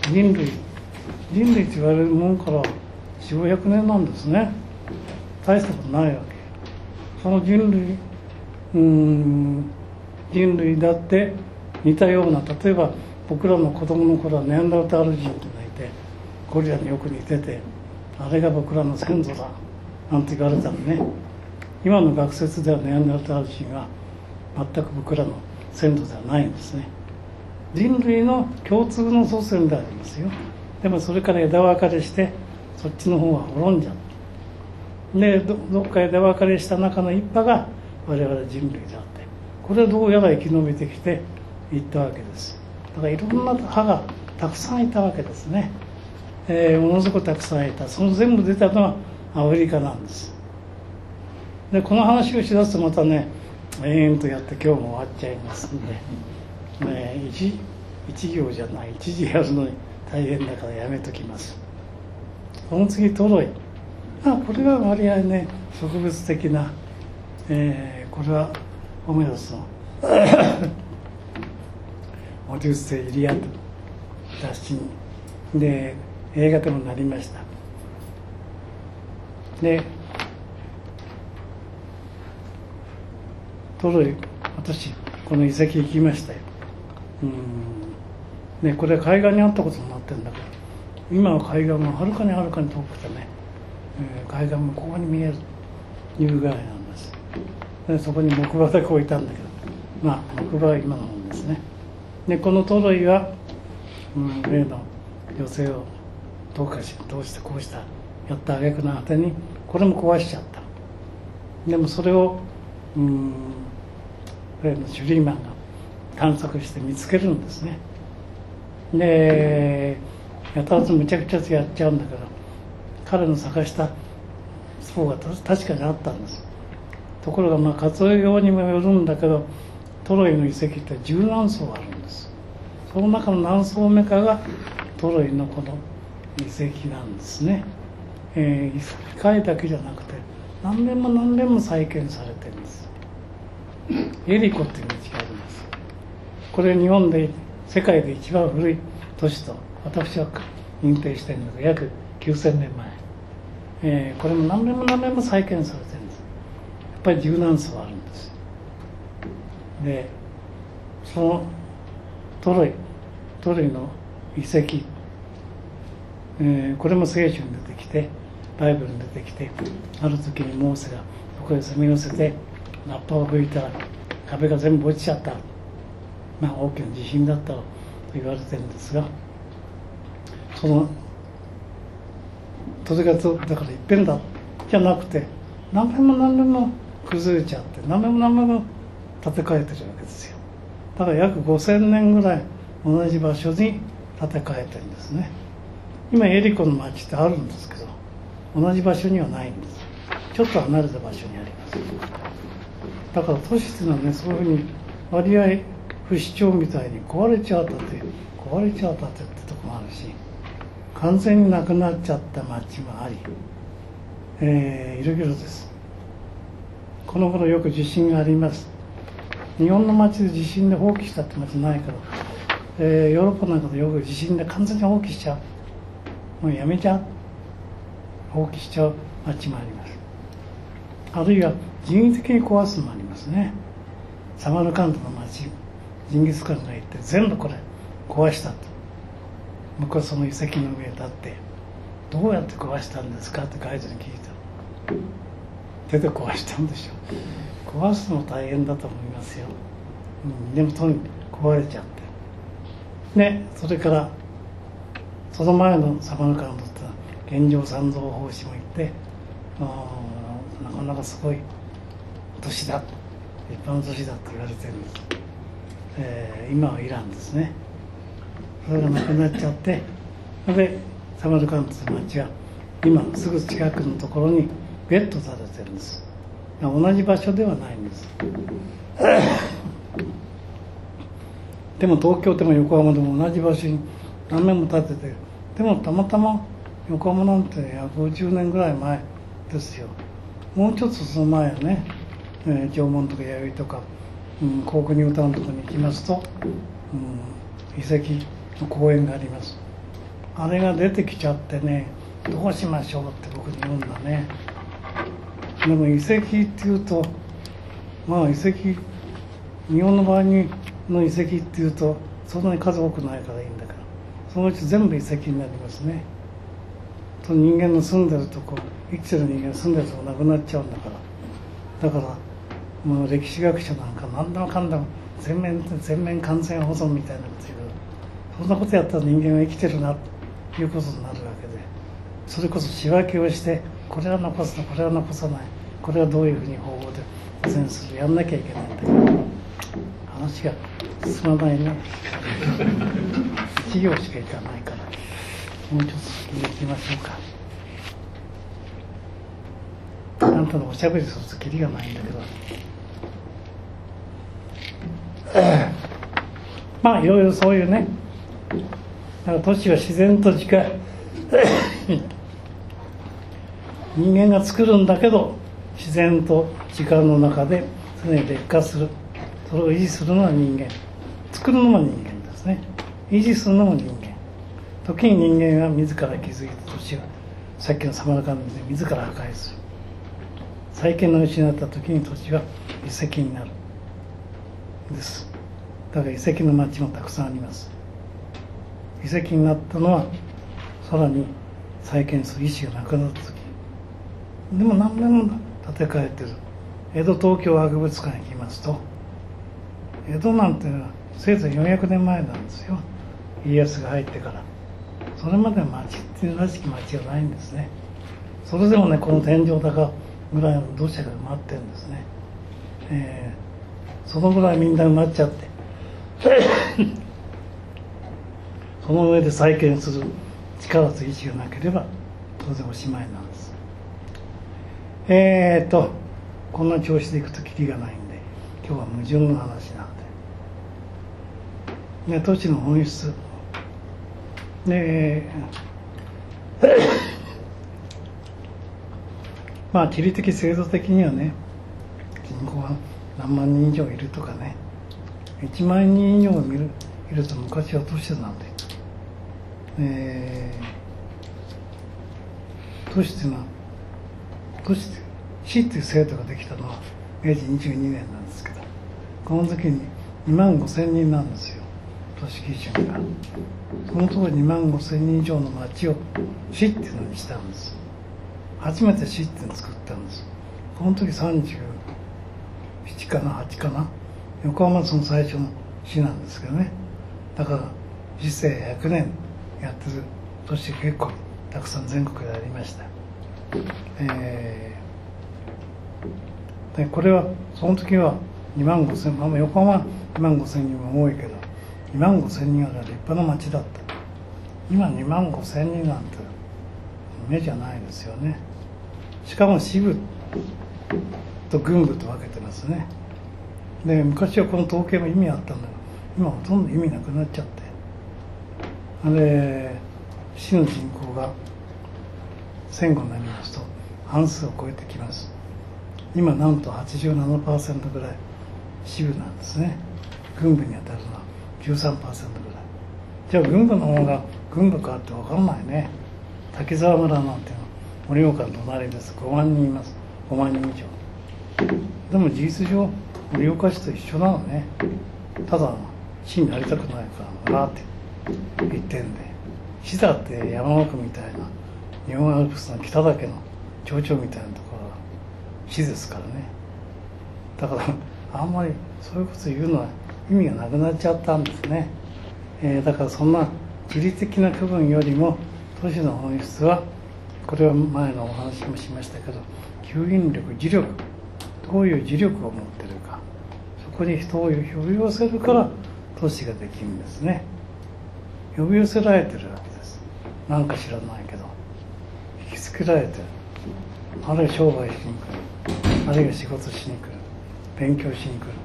人類と言われるもんから400、500年なんですね。大したことないわけ。その人類だって似たような、例えば僕らの子供の頃はネアンダルタール人というのがいて、ゴリラによく似てて、あれが僕らの先祖だなんて言われたのね。今の学説ではネアンダルタール人は全く僕らの先祖ではないんですね。人類の共通の祖先でありますよ。でもそれから枝分かれしてそっちの方は滅んじゃう。で どっか枝分かれした中の一派が我々人類であって、これはどうやら生き延びてきていったわけです。だからいろんな派がたくさんいたわけですね。ものすごくたくさんいた。その全部出たのはアフリカなんです。でこの話をしだすとまたね延々とやって今日も終わっちゃいますんで、一行じゃない一時やるのに大変だからやめときます。その次トロイ。これは割合ね植物的な、これはホメロスのオデュッセイ・イリアッド雑誌で映画でもなりました。でトロイ、私この遺跡行きましたよ。これは海岸にあったことになってるんだけど、今は海岸がはるかに遠くてね、海岸もここに見えるというぐらいなんです。 でそこに木馬だけ置いたんだけど、まあ木馬は今のものですね。でこのトロイは、例の女性をどうしてこうしたやった挙句の果てにこれも壊しちゃった。でもそれを例のシュリーマンが探索して見つけるんですね。でやたらとむちゃくちゃやっちゃうんだけど、彼の探したスポが確かにあったんです。ところがまあ活用にもよるんだけど、トロイの遺跡って10何層あるんです。その中の何層目かがトロイのこの遺跡なんですね。一回だけじゃなくて何年も何年も再建されてるんです。エリコっていう道があります。これ日本で世界で一番古い都市と私は認定しているのが約9000年前、これも何年も何年も再建されてるんです。やっぱり十何層あるんです。でそのトロイの遺跡、これも聖書に出てきてバイブルに出てきて、ある時にモーセがここへ攻め寄せてラッパを吹いたら壁が全部落ちちゃった、まあ大きな地震だったと言われてるんですが、それがだからいっぺんだじゃなくて何年も何年も崩れちゃって何年も何年も建て替えてるわけですよ。だから約5000年ぐらい同じ場所に建て替えてるんですね。今エリコの町ってあるんですけど同じ場所にはないんです。ちょっと離れた場所にあります。だから都市っていうのはね、そういうふうに割合不死鳥みたいに壊れちゃったってってとこもあるし、完全になくなっちゃった町もあり、いろいろです。この頃よく地震があります。日本の町で地震で放棄したって町ないから、ヨーロッパなんかでよく地震で完全に放棄しちゃう、もうやめちゃう、放棄しちゃう町もあります。あるいは人為的に壊すのもありますね。サマルカンドの町、ジンギスカンが行って全部これ壊したと。僕はその遺跡の上に立ってどうやって壊したんですかってガイドに聞いた。手で壊したんでしょう。壊すの大変だと思いますよ、でもとにかく壊れちゃってで、それからその前のサマルカンドって玄奘三蔵法師も行って、なかなかすごい都市だ、立派な都市だと言われてるんです。今はイランですね。それがなくなっちゃって、でサマルカンドという町は今すぐ近くのところにベッド建ててるんです。同じ場所ではないんですでも東京でも横浜でも同じ場所に何面も建てて、でもたまたま横浜なんて50年ぐらい前ですよ。もうちょっとその前はね、縄文とか弥生とか、甲府ニュータウンとかに行きますと、遺跡の公園があります。あれが出てきちゃってね、どうしましょうって僕に言うんだね。でも遺跡っていうと、まあ遺跡、日本の場合の遺跡っていうとそんなに数多くないからいいんだけど、そのうち全部遺跡になりますね。と人間の住んでるとこ、生きてる人間が住んでるとこなくなっちゃうんだから。だからもう歴史学者なんか何でもかんでも全面完全保存みたいなこと言うけど、そんなことやったら人間は生きてるなということになるわけで、それこそ仕分けをして、これは残すの、これは残さない、これはどういうふうに方法で保全する、やんなきゃいけないんだけど、話が進まないね1行しかいかないから、もうちょっと先に行きましょうか。あんたのおしゃべりするとキリがないんだけど、まあいろいろそういうね、だから都市は自然と近い人間が作るんだけど自然と時間の中で常に劣化する。それを維持するのは人間、作るのも人間ですね。維持するのも人間。時に人間が自ら築いた都市はさっきのサマルカンドで自ら破壊する。再建の失った時に土地は遺跡になるです。だから遺跡の町もたくさんあります。遺跡になったのはさらに再建する意思がなくなった時、でも何年も建て替えてる、 江戸東京博物館に行きますと、江戸なんてせいぜい400年前なんですよ、家康が入ってから。それまでは町っていうらしき町はないんですね。それでもね、この天井高ぐらいの土砂が埋まってるんですね。そのぐらいみんな埋まっちゃってその上で再建する力と意志がなければ当然おしまいなんです。こんな調子でいくとキリがないんで、今日は矛盾の話なんで、都市の本質でまあ地理的制度的にはね、人口が何万人以上いるとかね、1万人以上いると昔は都市なんで、都市っていうのは市っていう制度ができたのは明治22年なんですけど、この時に2万5千人なんですよ、都市基準が。その当時2万5千人以上の町を市っていうのにしたんです。初めて市っていうのを作ったんです。この時37かな8かな、横浜その最初の市なんですけどね。だから市政100年やってる都市結構たくさん全国でありました。でこれはその時は2万5千、横浜は2万5千人も多いけど、2万5千人は立派な町だった。今2万5千人なんて目じゃないですよね。しかも支部と軍部と分けてますね。で昔はこの統計も意味あったんだけど、今ほとんど意味なくなっちゃって、で市の人口が戦後になりますと半数を超えてきます。今なんと 87% ぐらい支部なんですね。軍部に当たるのは 13% ぐらい。じゃあ軍部の方が軍部かって分かんないね。滝沢村なんていうのは盛岡の隣です。5万人います。5万人以上。でも事実上盛岡市と一緒なのね。ただ市になりたくないからなって言ってんで、市だって山奥みたいな日本アルプスの北岳の頂上みたいなところが市ですからね。だからあんまりそういうこと言うのは意味がなくなっちゃったんですね。だからそんな地理的な区分よりも都市の本質は、これは前のお話もしましたけど、吸引力、磁力、どういう磁力を持ってるか、そこに人を呼び寄せるから都市ができるんですね。呼び寄せられてるわけです。なんか知らないけど引きつけられてる。あるいは商売しに来る、あるいは仕事しに来る、勉強しに来る、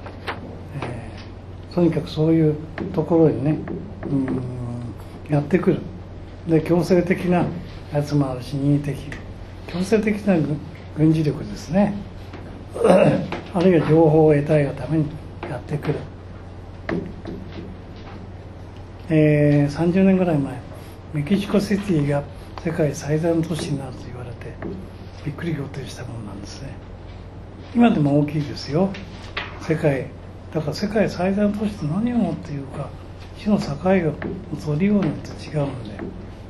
とにかくそういうところにね、やってくる。で強制的なやつもあるし、任意的、強制的な軍事力ですねあるいは情報を得たいがためにやってくる。30年ぐらい前、メキシコシティが世界最大の都市になると言われてびっくり仰天したものなんですね。今でも大きいですよ。だから世界最大の都市って何をもっていうか、市の境が取りようによって違うんで、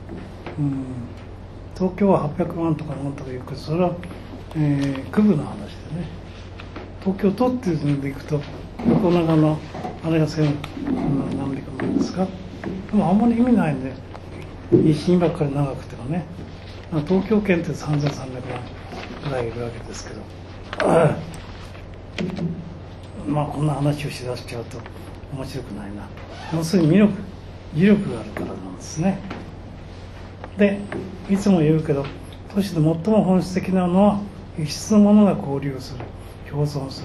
東京は800万とかなんとかいうけど、それは、区部の話でね。東京都っていうのでいくと横長のあれが1000何百万ですか。でもあんまり意味ないんで、一心ばっかり長くてもね、東京圏って3300万ぐらいいるわけですけどこんな話をしだしちゃうと面白くないな。要するに磁力があるからなんですね。でいつも言うけど、都市で最も本質的なのは異質のものが交流する、共存する。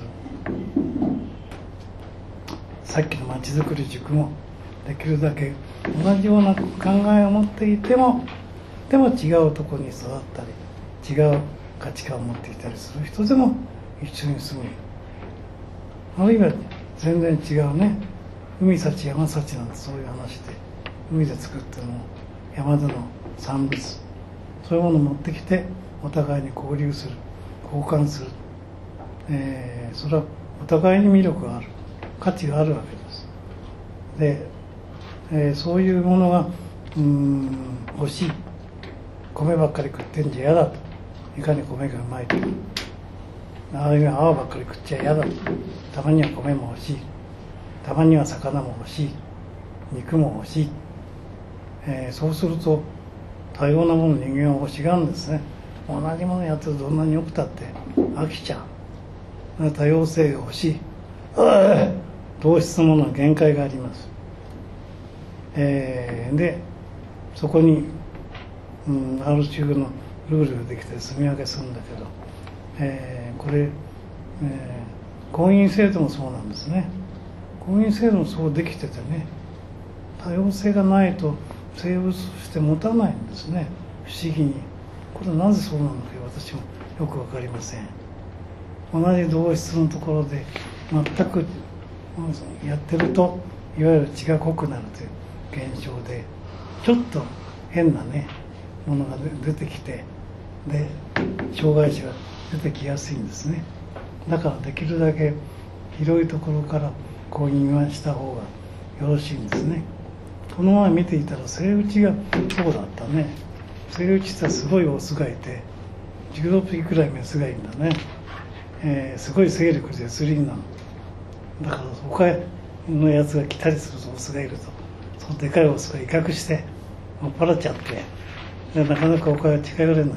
さっきの街づくり塾もできるだけ同じような考えを持っていても、でも違うところに育ったり、違う価値観を持っていたりする人でも一緒に住む。あるいは全然違うね、海幸山幸なんてそういう話で、海で作ってるの山での産物、そういうものを持ってきてお互いに交流する、交換する、それはお互いに魅力がある、価値があるわけです。で、そういうものが欲しい、米ばっかり食ってんじゃ嫌だと、いかに米がうまいとあるいは泡ばっかり食っちゃ嫌だ、たまには米も欲しい、たまには魚も欲しい、肉も欲しい、そうすると多様なもの人間は欲しがるんですね。同じものやってるとどんなによくたって飽きちゃう。多様性が欲しい。同質のものは限界があります。でそこに、ある種のルールができて住み分けするんだけど、これ、婚姻制度もそうなんですね。婚姻制度もそうできててね、多様性がないと生物として持たないんですね、不思議に。これはなぜそうなのか私もよく分かりません。同じ同質のところで全くやってるといわゆる血が濃くなるという現象で、ちょっと変なねものが出てきて、で障害者が出てきやすいんですね。だからできるだけ広いところから婚姻はした方がよろしいんですね。この前見ていたらセイウチがそうだったね。セイウチってすごいオスがいて16匹くらいメスがいるんだね。すごい勢力でスリーなのだから、他のやつが来たりするとオスがいるとそのでかいオスが威嚇して追っ払っちゃって、でなかなか他が近寄れない。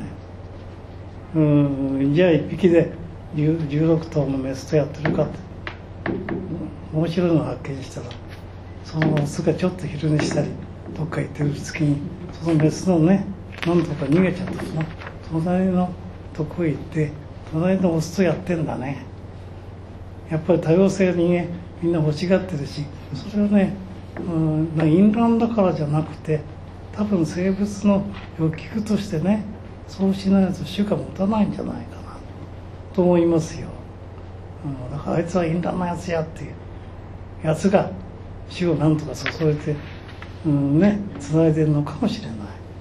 じゃあ1匹で16頭のメスとやってるかって、面白いのを発見したら、そのオスがちょっと昼寝したりどっか行ってる隙にそのメスのねなんとか逃げちゃったの。隣のとこへ行って隣のオスとやってんだね。やっぱり多様性にねみんな欲しがってるし、それはね、淫乱だからじゃなくて、多分生物の欲求としてね、そうしないと種が持たないんじゃないかなと思いますよ。だからあいつは淫乱なやつやっていうやつが種をなんとか注いで、つないでるのかもしれない。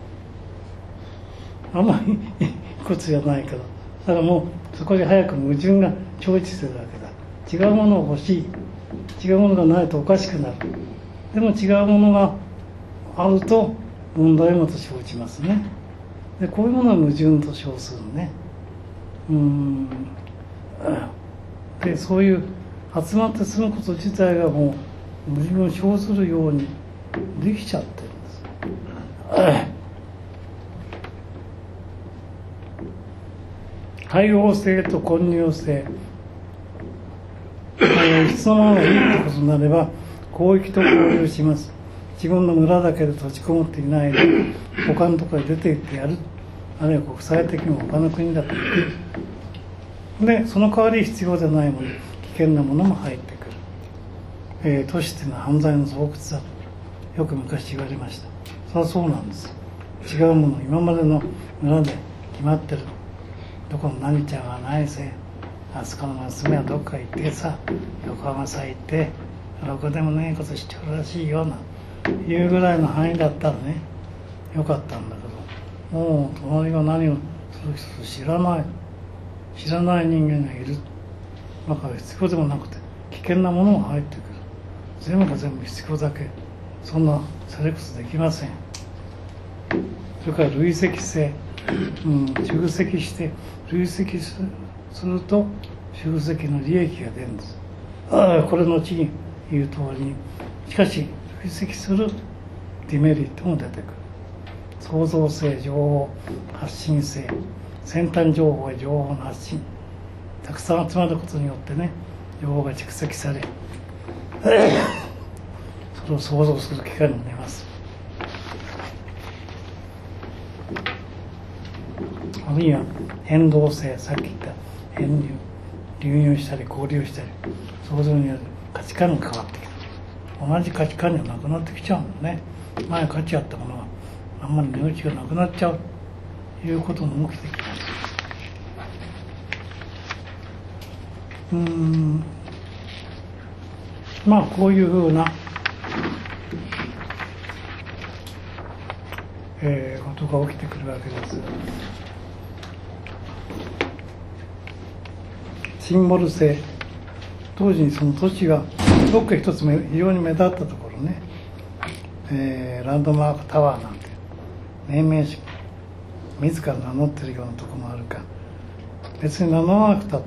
あんまりいいことじゃないけど、だからもうそこで早く矛盾が生じてるわけだ。違うものを欲しい、違うものがないとおかしくなる。でも違うものがあると問題もと生じますね。でこういうものは矛盾と称するね。でそういう集まって住むこと自体がもう矛盾を生ずるようにできちゃってるんです。多様性と混入性、質のものがいいってことになれば広域と交流します。自分の村だけで閉じこもっていないで他のところへ出て行ってやる、あるいは国際的にも他の国だと行く。でその代わり必要でないもの、危険なものも入ってくる。都市っていうのは犯罪の巣窟だとよく昔言われました。それはそうなんです。違うもの、今までの村で決まってる、どこの何ちゃんはないせ、あそこの娘はどっか行ってさ、横浜さ行ってろくでもねえことしてるらしいよないうぐらいの範囲だったらねよかったんだけど、もう隣が何をする人と知らない人間がいる。だから必要でもなくて危険なものが入ってくる。全部が全部必要だけ、そんなセレクトできません。それから累積性、集積して累積すると集積の利益が出るんです。これの後に言う通りに、しかし累積するデメリットも出てくる。創造性、情報発信性、先端情報や情報の発信、たくさん集まることによってね情報が蓄積され、それを想像する機会になります。あるいは変動性、さっき言った変流、流入したり交流したり、想像による価値観が変わってきた。同じ価値観にはなくなってきちゃうんだね。前価値あったものがあんまり値打ちがなくなっちゃうということも起きてきます。まあこういうふうな、ことが起きてくるわけです。シンボル性、当時にその都市がどっか一つ非常に目立ったところね、ランドマークタワーなんて命名詞自ら名乗ってるようなところもあるか、 別に名乗らなくたって、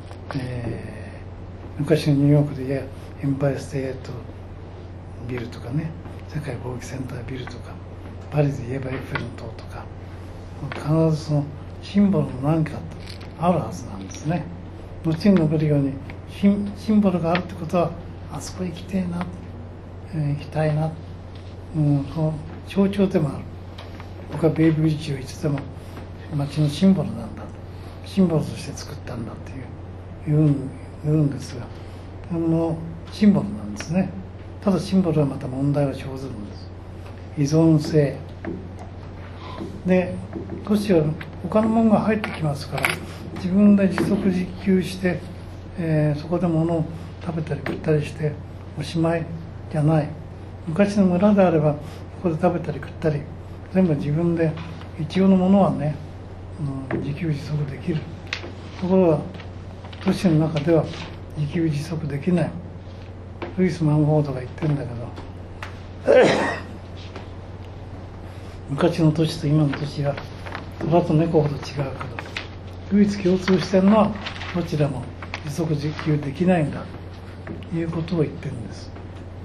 昔のニューヨークで言えばエンパイアステートビルとかね、世界貿易センタービルとか、パリで言えばエッフェル塔とか、必ずそのシンボルの何かあるはずなんですね。後に述べるようにシンボルがあるってことは、あそこ行きたいな、行きたいな、その象徴でもある。僕はベイブリッジをいつでも街のシンボルなんだ、シンボルとして作ったんだって言うんですが、シンボルなんですね。ただシンボルはまた問題を生ずるんです。依存性で、都市は他のものが入ってきますから、自分で自足自給して、そこで物を食べたり食ったりしておしまいじゃない。昔の村であればここで食べたり食ったり全部自分で、一応のものはね、自給自足できる。ところが都市の中では自給自足できない。ルイス・マンフォードが言ってるんだけど昔の都市と今の都市は虎と猫ほど違うけど、唯一共通してるのはどちらも自足自給できないんだということを言ってるんです。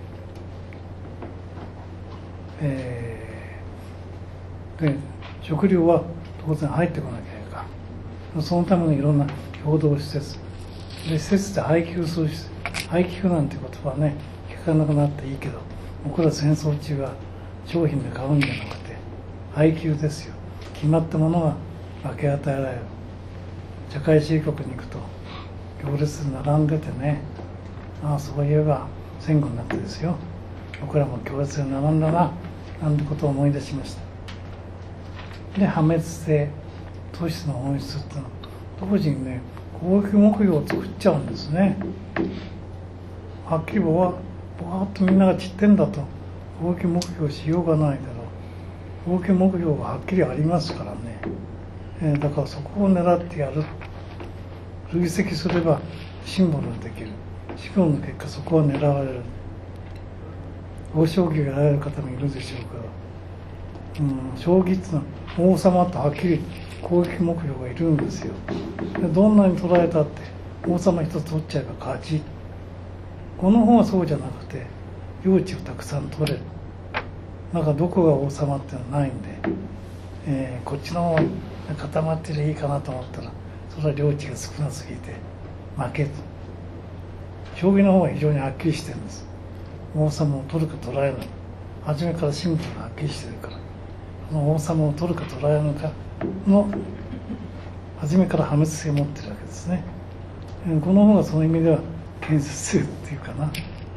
で、食料は当然入ってこなきゃいけないか。そのためのいろんな共同施設で、施設で配給する、配給なんていう言葉はね聞かなくなっていいけど、僕ら戦争中は商品で買うんじゃなくて配給ですよ。決まったものが分け与えられる。社会主義国に行くと行列で並んでてね、そういえば戦後になってですよ、僕らも行列で並んだななんてことを思い出しました。で、破滅性、都市の本質っていうのは同時にね、攻撃目標を作っちゃうんですね。はっきりわーっとみんなが散ってんだと攻撃目標しようがないだろう。攻撃目標がはっきりありますからね、だからそこを狙ってやる。累積すればシンボルができる。シンボルの結果そこは狙われる。大将棋がやられる方もいるでしょうけど、将棋っていうのは王様とはっきり攻撃目標がいるんですよ。で、どんなに捉えたって王様一つ取っちゃえば勝ち。この本はそうじゃなくて領地をたくさん取れる。なんかどこが王様っていうのはないんで、こっちの方が固まってりゃいいかなと思ったら、それは領地が少なすぎて負けと。将棋の方は非常にはっきりしてるんです。王様を取るか取られない。初めからシンボルがはっきりしてるから、その王様を取るか取られるかの初めから破滅性を持ってるわけですね。この方がその意味では建設性っていうかな。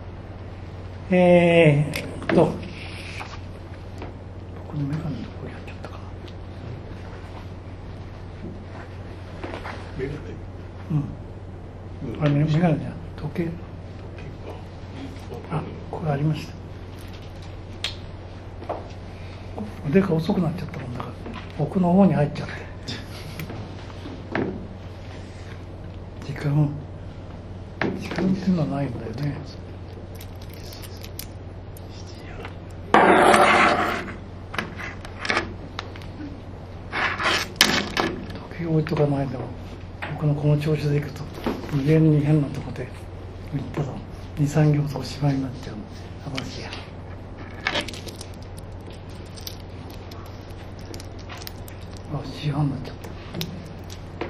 このメガネどこにやっちゃったかな。 メガネ。 あれメガネじゃん、時計。これありました。腕が遅くなっちゃったもんだから奥の方に入っちゃって、時間っていうのはないんだよね。時計置いとかないでも、僕のこの調子でいくと無限に変なとこで行ったら2、3行とおしまいになっちゃうの。あ、マジや。4時半になっちゃった。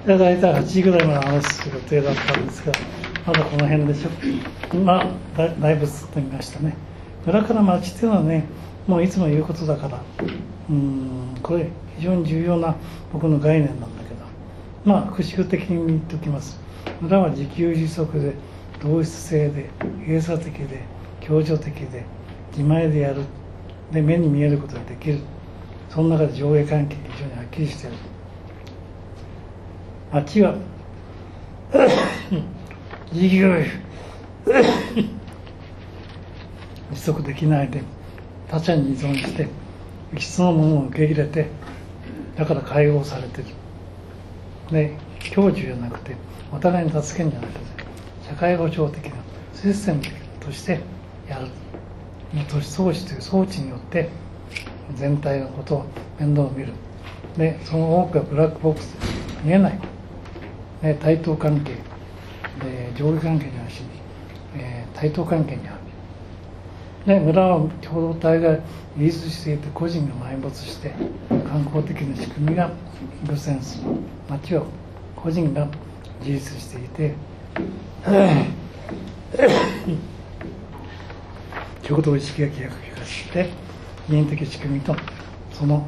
じゃあ大体8時ぐらいまで話す予定だったんですが、まだこの辺でしょ。だいぶ進んでみましたね。村から町っていうのはね、もういつも言うことだから、これ非常に重要な僕の概念なんだけど、復習的に言っておきます。村は自給自足で、同質性で、閉鎖的で、共助的で、自前でやる。で、目に見えることができる。その中で上下関係が非常にはっきりしている。町は自給自足できないで他者に依存して異質のものを受け入れて、だから解放されている。で、享受じゃなくてお互いに助けるんじゃなくて社会保障的なシステムとしてやる。都市装置という装置によって全体のことを面倒を見る。で、その多くはブラックボックスで見えない。 対等関係で上下関係にあるし、対等関係にある。で村は共同体が自立していて個人が埋没して観光的な仕組みが優先する。町は個人が自立していて共同意識が希薄化して人的仕組みとその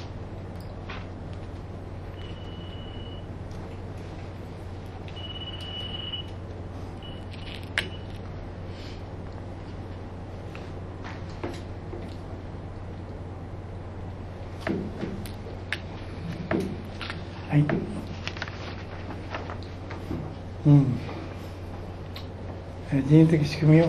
はい、人的仕組みを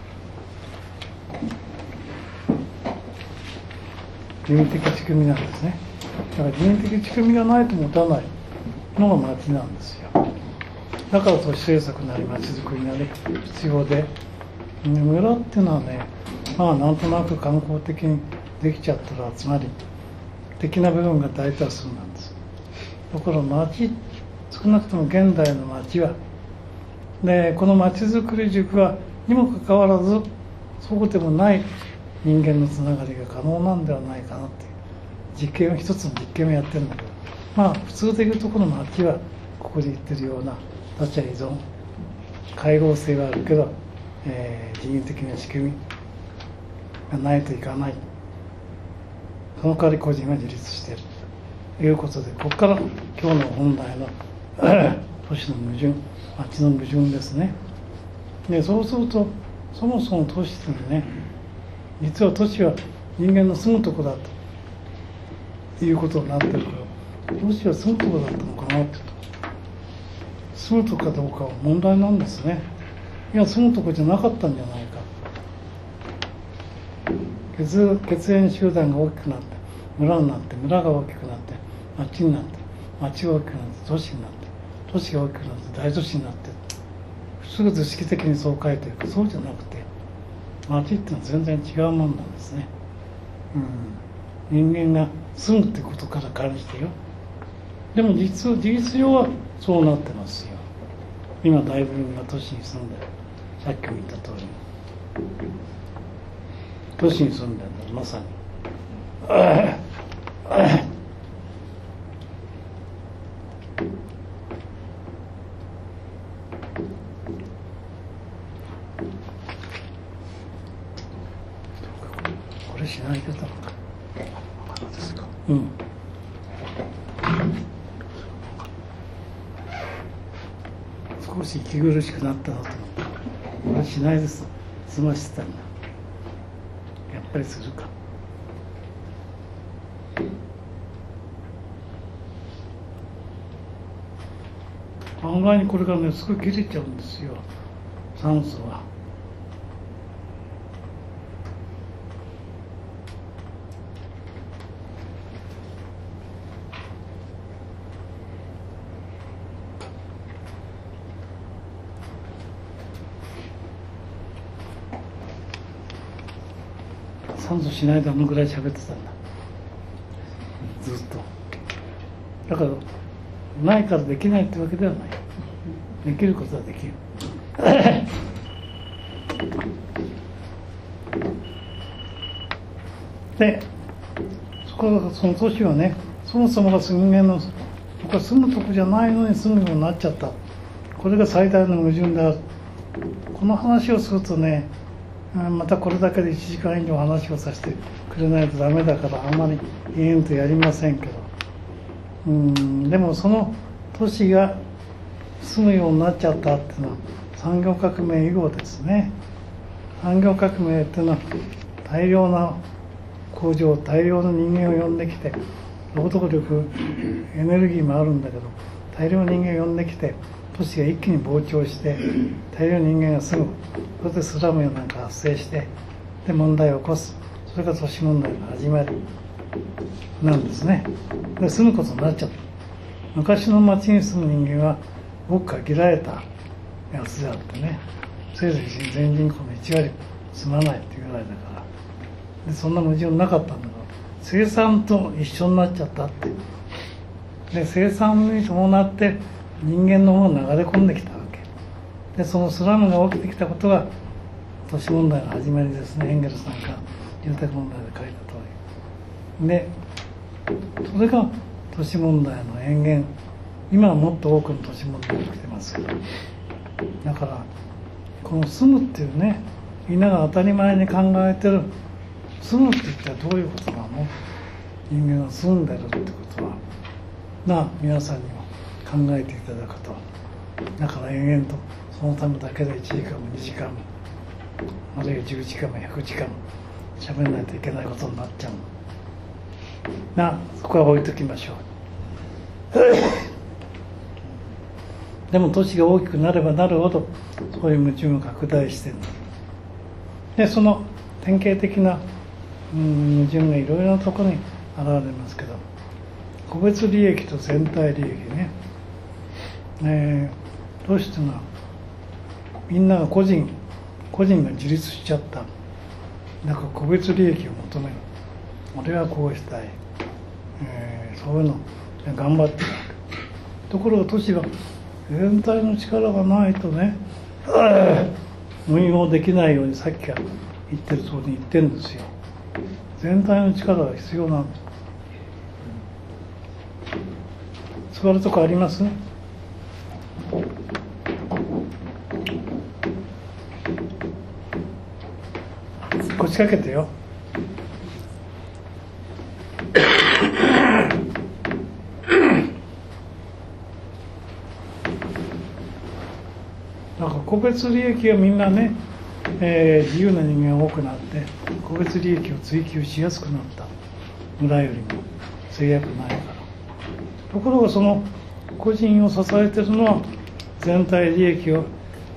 人的仕組みなんですね。だから人的仕組みがないと持たないのが町なんですよ。だから都市政策なり町づくりなり必要で、村っていうのはね、なんとなく観光的にできちゃったら集まり的な部分が大多数なんです。だから町、少なくとも現代の町はでこの町づくり塾はにもかかわらずそうでもない人間のつながりが可能なんではないかなっていう実験を一つの実験をやってるんだけど、普通でいうとこの町はここで言ってるような他者依存会合性はあるけど、人為的な仕組みがないといかない。その代わり個人は自立しているということで、ここから今日の本題の都市の矛盾、町の矛盾ですね。でそうするとそもそも都市ってね、実は都市は人間の住むとこだということになってるから、都市は住むとこだったのかなって住むとこかどうかは問題なんですね。いや住むとこじゃなかったんじゃないか。血縁集団が大きくなって村になって、村が大きくなって町になって、町が大きくなって都市になって、都市が大きくなって大都市になって、普通図式的にそう書いてるけど、そうじゃなくて町ってのは全然違うもんなんですね。人間が住むってことから感じてよ。でも事実上はそうなってますよ。今大部分が都市に住んでる。さっきも言った通り都市に住んでるんだ、まさに。これしない方のか。そうですか。少し息苦しくなったなと思って、これしないです。済ましてたんだ。やっぱりするか。案外にこれがね、すぐ切れちゃうんですよ、酸素は。酸素しないであのぐらい喋ってたんだ、ずっと。だからないからできないってわけではない。できることはできる。でその都市はね、そもそもが人間の住むとこじゃないのに住むようになっちゃった。これが最大の矛盾である。この話をするとね、またこれだけで1時間以上話をさせてくれないとダメだから、あんまり延々とやりませんけど、でもその都市が住むようになっちゃったっていうのは産業革命以後ですね。産業革命っていうのは大量な工場、大量の人間を呼んできて、労働力、エネルギーもあるんだけど、大量の人間を呼んできて、都市が一気に膨張して大量の人間が住む。それでスラムなんか発生して、で問題を起こす。それが都市問題の始まりなんですね。で住むことになっちゃった。昔の町に住む人間はごく限られたやつであってね、せいぜい全人口の1割住まないっていうぐらいだから、でそんな矛盾なかったんだけど、生産と一緒になっちゃったって。で生産に伴って人間の方が流れ込んできたわけで、そのスラムが起きてきたことが都市問題の始まりですね。エンゲルスなんか住宅問題で書いた通りで、それが都市問題の延源。今はもっと多くの都市問題が起きてますけど、だからこの住むっていうね、みんなが当たり前に考えてる住むって一体どういうことなの、人間が住んでるってことは皆さんにも考えていただくと、だから延々とそのためだけで1時間も2時間もあるいは10時間も100時間も喋らないといけないことになっちゃうそこは置いときましょうでも都市が大きくなればなるほどそういう矛盾が拡大してるんだ。でその典型的な矛盾がいろいろなところに現れますけど、個別利益と全体利益ね、どうしてみんなが個人が自立しちゃった。なんか個別利益を求める。俺はこうしたい、そういうの頑張ってるわけ。ところが都市が全体の力がないとね、運用できないようにさっきから言ってる通りに言ってるんですよ。全体の力が必要なんです。座るとこあります？腰掛けてよ。なんか個別利益はみんなね、自由な人間が多くなって個別利益を追求しやすくなった。村よりも制約ないから。ところがその個人を支えているのは全体利益を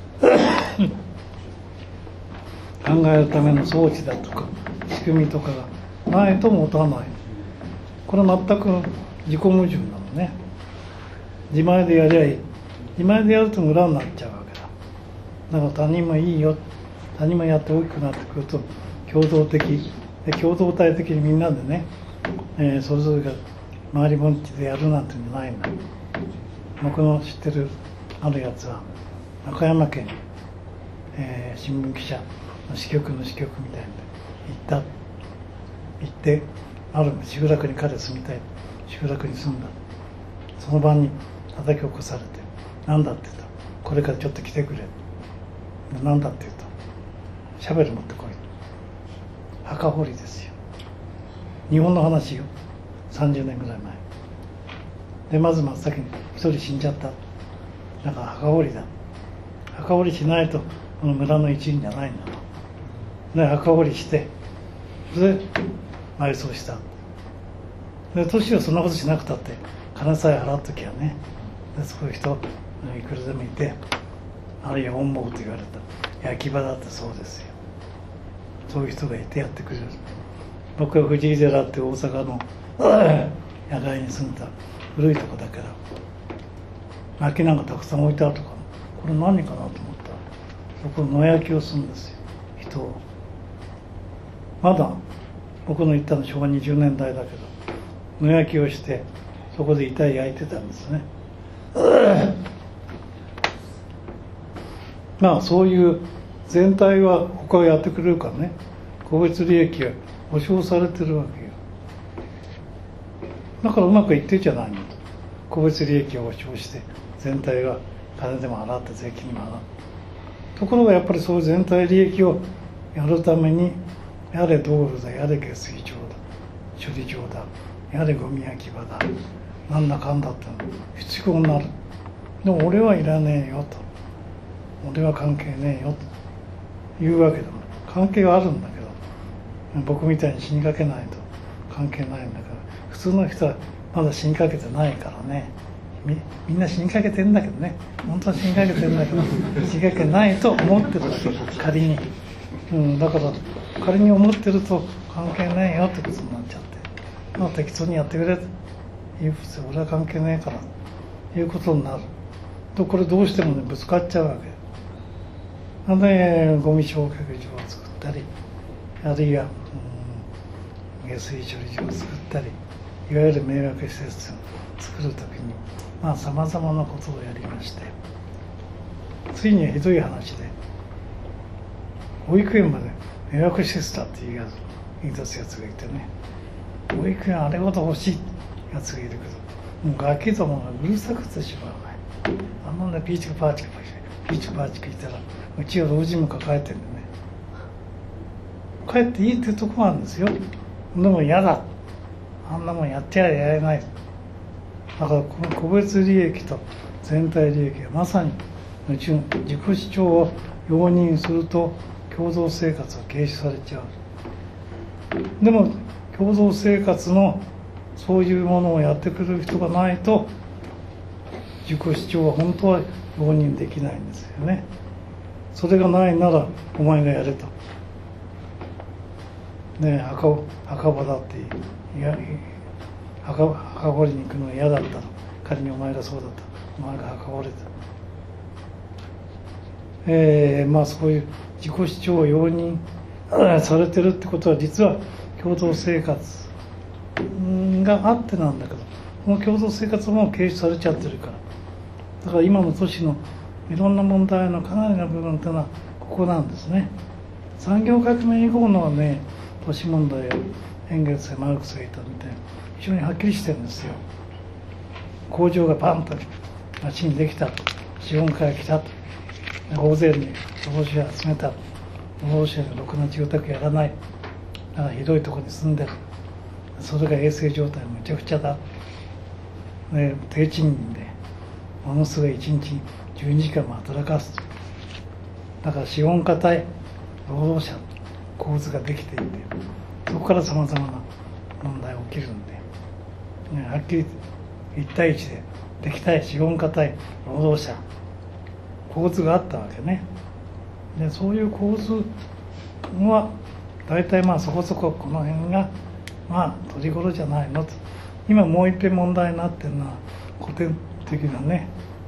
考えるための装置だとか仕組みとかがないと持たない。これは全く自己矛盾なのね。自前でやりゃいい。自前でやると村になっちゃうわけだ。だから他人もいいよ、他人もやって大きくなってくると共同的で共同体的にみんなでね、それぞれが周り盆地でやるなんてんじゃないんだ。僕の知ってるあるやつは和歌山県、新聞記者の支局の支局みたいなので行ってある集落に彼住みたい、集落に住んだ。その晩に叩き起こされて、なんだって言ったら、これからちょっと来てくれ。なんだって言うと、シャベル持ってこい。墓掘りですよ。日本の話よ。30年ぐらい前で、まず真っ先に一人死んじゃった。だから墓掘りだ。墓掘りしないとこの村の一員じゃないんだと。で墓掘りしてそれで埋葬した。で年はそんなことしなくたって金さえ払っときゃね。でそういう人いくらでもいて、あるいは本望と言われた焼き場だってそうですよ。そういう人がいてやってくれる。僕は藤井寺って大阪の野外に住んだ古いとこだから薪なんかたくさん置いてあるとか、これ何かなと思ったらそこ野焼きをするんですよ、人を。まだ僕の行ったの昭和20年代だけど野焼きをしてそこで遺体焼いてたんですねまあそういう全体は他がやってくれるからね、個別利益が保障されてるわけよ。だからうまくいってるじゃないのと。個別利益を保障して全体が金でも払って税金も払って、ところがやっぱりそういう全体利益をやるためにやれ道路だ、やれ下水場だ、処理場だ、やれゴミ焼き場だ、なんだかんだって必要になる。でも俺はいらねえよと、俺は関係ねえよと言うわけだもん。関係はあるんだけど、僕みたいに死にかけないと関係ないんだから。普通の人はまだ死にかけてないからね。みんな死にかけてんだけどね、本当は死にかけてんだけど死にかけないと思ってるわけ、仮に、だから仮に思ってると関係ないよってことになっちゃって、まあ適当にやってくれということで、俺は関係ないからということになると、これどうしてもねぶつかっちゃうわけなんで、ゴミ焼却場を作ったり、あるいは、下水処理場を作ったり、いわゆる迷惑施設を作るときにさまざまなことをやりまして、ついにはひどい話で保育園まで予約してたって言い出すやつがいてね、保育園あれほど欲しいやつがいるけど、もうガキどもがうるさくてしまうね。あんなねピーチクパーチクピーチクパーチク言ったら、うちは老人も抱えてるんでね、帰っていいっていうところなんですよ。でも嫌だ、あんなもんやってやれない。だからこの個別利益と全体利益はまさにうちの自己主張を容認すると共同生活は軽視されちゃう。でも共同生活のそういうものをやってくれる人がないと自己主張は本当は容認できないんですよね。それがないならお前がやれと。ね、墓場だって墓掘りに行くのが嫌だったの。仮にお前がそうだった。お前が墓掘れた。そういう自己主張を容認されてるってことは、実は共同生活があってなんだけど、この共同生活も軽視されちゃってるから。だから今の都市のいろんな問題のかなりの部分っていうのはここなんですね。産業革命以降のね、都市問題はエンゲルスやマルクスが言ったみたいに非常にはっきりしてるんですよ。工場がパンと街にできた、資本家が来た、大勢に労働者を集めた、労働者がろくな住宅やらない、だからひどいところに住んでる、それが衛生状態もめちゃくちゃだ、低賃金でものすごい1日12時間も働かす。だから資本家対労働者構図ができていて、そこからさまざまな問題が起きるんで、はっきり1対1で敵対資本家対労働者構図があったわけね。でそういう構図は大体そこそここの辺が取り頃じゃないのと。今もう一遍問題になってるのは古典的なね、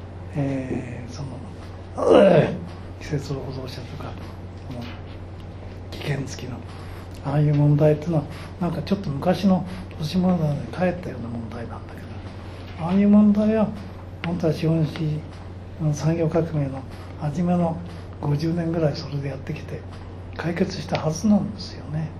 季節労働者とか危険付きのああいう問題っていうのはなんかちょっと昔の都市問題に帰ったような問題なんだけど、ああいう問題は本当は資本主義産業革命の初めの50年ぐらいそれでやってきて解決したはずなんですよね。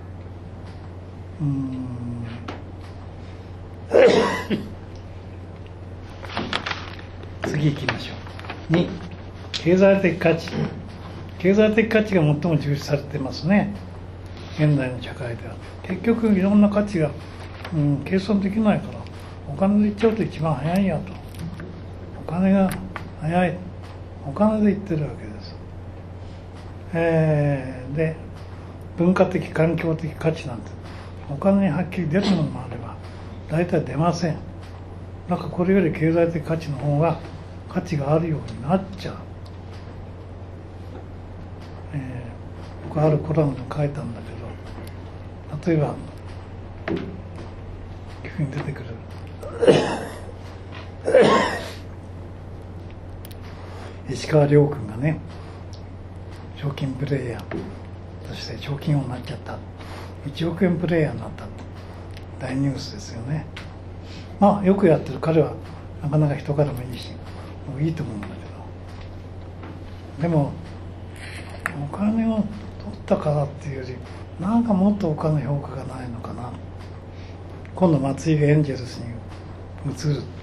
次行きましょう。2、経済的価値。経済的価値が最も重視されてますね、現代の社会では。結局いろんな価値が、計算できないからお金で言っちゃうと一番早いやと。お金が早い、お金で言ってるわけです。で文化的環境的価値なんてお金にはっきり出るものもあれば大体出ません。なんかこれより経済的価値の方が価値があるようになっちゃう。僕あるコラムで書いたんだけど、例えばこういうふうに出てくる石川遼君がね、賞金プレーヤーとして賞金王になっちゃった、1億円プレーヤーになった大ニュースですよね。よくやってる彼はなかなか人柄もいいしいいと思うんだけど、でもお金を取ったからっていうよりなんかもっと他の評価がないのかな。今度松井がエンジェルスに移る、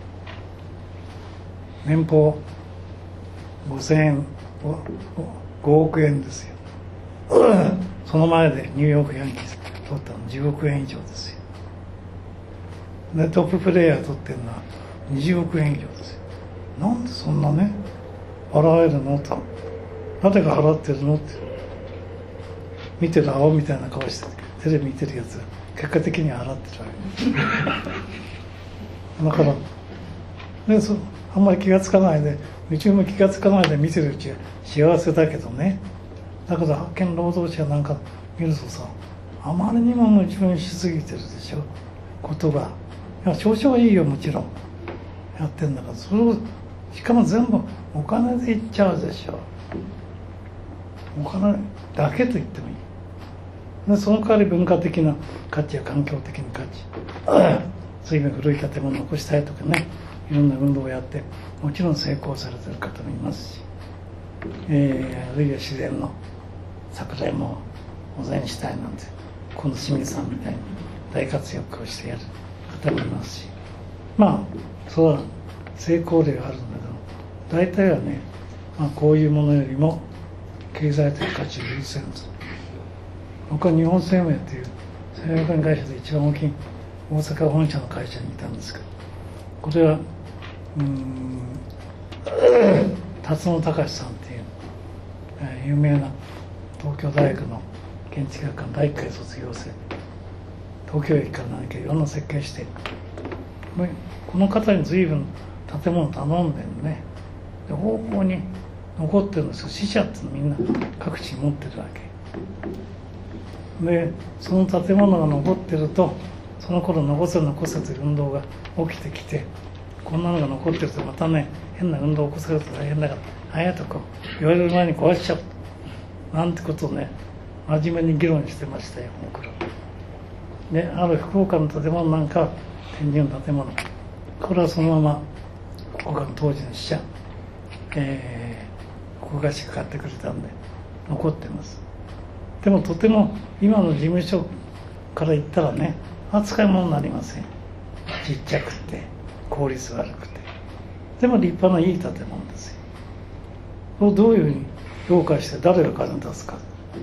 年俸5000円5億円ですよその前でニューヨークヤンキース取ったの10億円以上ですよ。でトッププレーヤー取ってるのは20億円以上ですよ。なんでそんなね払えるのと、誰が払ってるのって見てる青みたいな顔してテレビ見てるやつが結果的には払ってるわけだからあんまり気がつかないで、うちも気がつかないで見てるうちは幸せだけどね。だけど派遣労働者なんか見るとさ、あまりにも夢中にしすぎてるでしょ、ことが。いや少々はいいよ、もちろんやってんだから、それをしかも全部お金でいっちゃうでしょ。お金だけと言ってもいい。でその代わり文化的な価値や環境的な価値、随分古い建物を残したいとかね、 いろんな運動をやってもちろん成功されてる方もいますし、あるいは自然の桜井も保全したいなんてこの清水さんみたいに大活躍をしてやる方もいますし、まあそれは成功例があるんだけど、大体はね、こういうものよりも経済的価値を優先する。僕は日本生命という製薬会社で一番大きい大阪本社の会社にいたんですけど、これは辰野隆さんっていう、有名な東京大学の建築学科の第1回卒業生、東京駅から何かいろんな設計して、この方に随分建物頼んでるね。で方向に残ってるんですよ。死者っていうのみんな各地に持ってるわけで、その建物が残ってると、その頃残せという運動が起きてきて、こんなのが残ってるとまたね変な運動を起こされると大変だから早いとこ言われる前に壊しちゃうなんてことをね真面目に議論してましたよ、僕らで。ある福岡の建物なんかは天神の建物、これはそのまま福岡の当時の死者、ここがしか買ってくれたんで残ってます。でもとても今の事務所から言ったらね扱い物になりません。ちっちゃくて効率悪くて、でも立派ないい建物ですよ。どういうふうに評価して誰が金出すか、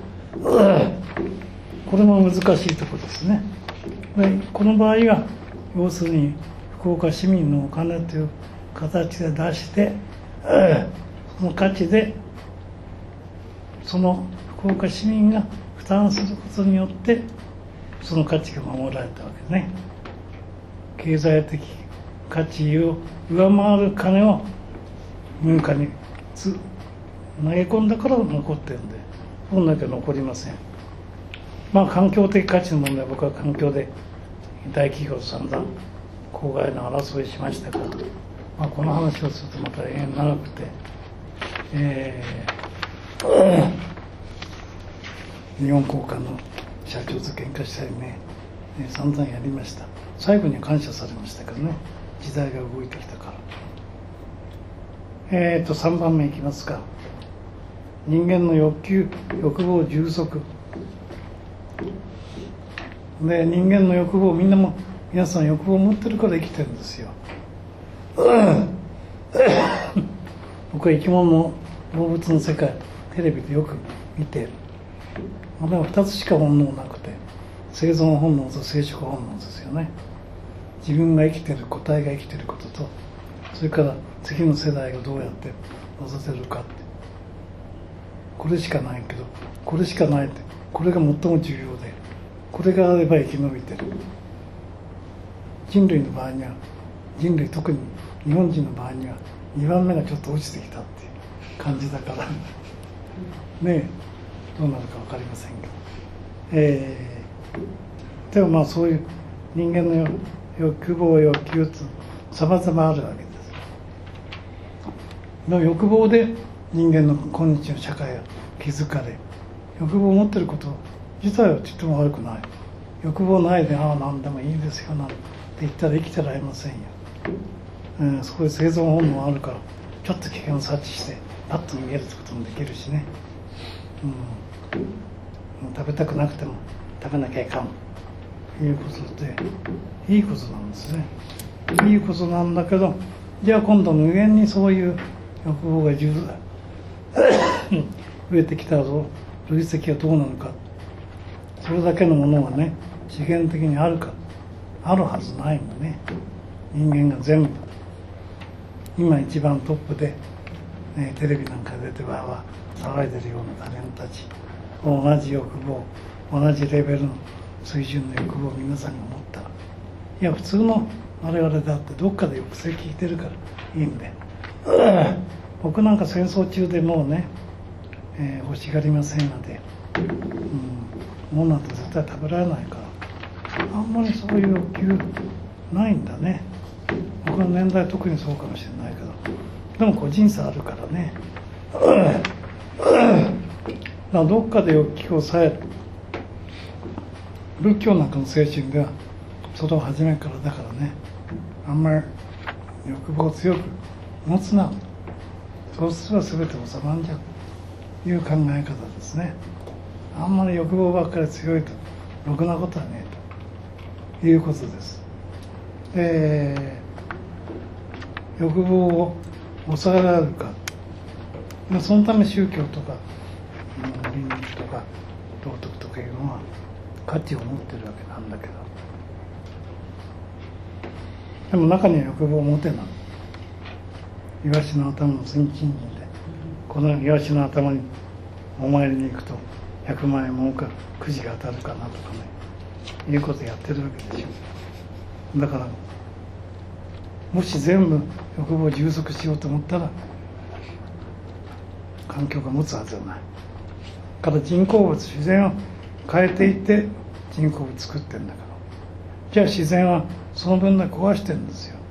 これも難しいところですね。でこの場合は要するに福岡市民のお金という形で出して、その価値でその福岡市民が負担することによってその価値が守られたわけですね。経済的価値を上回る金を民家に投げ込んだから残ってるんで、そんだけ残りません。環境的価値の問題は僕は環境で大企業と散々公害の争いしましたから、この話をするとまた永遠長くて、日本工科の社長と喧嘩したりね、散々やりました。最後には感謝されましたけどね、時代が動いてきたから。3番目いきますか。人間の欲求、欲望、充足で、人間の欲望、皆さん欲望を持ってるから生きてるんですよ。僕は生き物の動物の世界テレビでよく見て、でも2つしか本能なくて、生存本能と生殖本能ですよね。自分が生きてる、個体が生きてることと、それから次の世代がどうやって育てるかって、これしかないけど、これしかないって、これが最も重要で、これがあれば生き延びてる。人類の場合には、特に日本人の場合には2番目がちょっと落ちてきたっていう感じだからねえ、どうなるか分かりませんけど、でもそういう人間の欲望、欲求って様々あるわけです。の欲望で人間の今日の社会が築かれ、欲望を持っていること自体はとても悪くない。欲望ないで何でもいいですよなんて言ったら生きてられませんよ。そこで生存本能あるからちょっと危険を察知してパッと逃げるってこともできるしね、食べたくなくても食べなきゃいかんということでいいことなんですね。いいことなんだけど、じゃあ今度無限にそういう欲望が増えてきたぞ、累積はどうなのか。それだけのものがね資源的にあるか、あるはずないんだね。人間が全部今一番トップで、テレビなんか出てわ騒いでるようなタレントたち、同じ欲望、同じレベルの水準の欲望を皆さんが持ったら、いや普通の我々だってどっかで抑制聞いてるからいいんで、僕なんか戦争中でもうね、欲しがりませんので、物なんて絶対食べられないから、あんまりそういう欲求ないんだね。僕の年代特にそうかもしれないけど、でも個人差あるからね。どっかで欲求を抑える。仏教なんかの精神ではそれを初めからだからね、あんまり欲望を強く持つな、そうすれば全て収まるんじゃという考え方ですね。あんまり欲望ばっかり強いとろくなことはねえということです。欲望を抑えられるか、そのため宗教とか倫理とか道徳とかいうのは価値を持ってるわけなんだけど、でも中には欲望を持てない。イワシの頭の次金銀で、このイワシの頭にお参りに行くと100万円儲かる、くじが当たるかなとかね、いうことやってるわけでしょ。だからもし全部欲望を充足しようと思ったら環境が持つはずはないから人工物、自然を変えていって人工物作ってるんだから、じゃあ自然はその分で壊してるんですよ。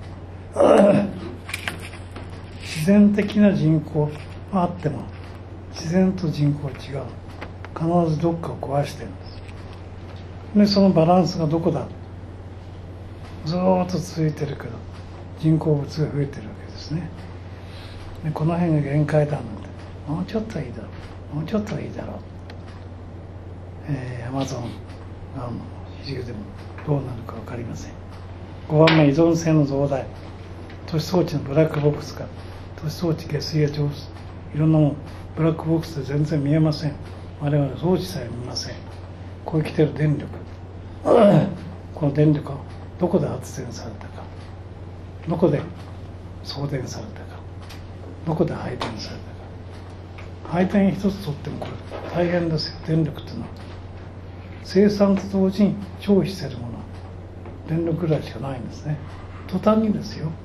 自然的な人口はあっても自然と人口は違う。必ずどっかを壊してるんです。でそのバランスがどこだ、ずーっと続いてるけど人工物が増えてるわけですね。でこの辺が限界だなんて、もうちょっといいだろう、もうちょっといいだろう。アマゾンの支流でもどうなるか分かりません。5番目、依存性の増大。都市装置のブラックボックスか、都市装置、下水や浄水、いろんなものブラックボックスで全然見えません。我々装置さえ見ません。ここに来てる電力、この電力はどこで発電されたか、どこで送電されたか、どこで配電されたか。配電一つとってもこれ大変ですよ。電力っていうのは生産と同時に消費しているものは電力ぐらいしかないんですね。途端にですよ。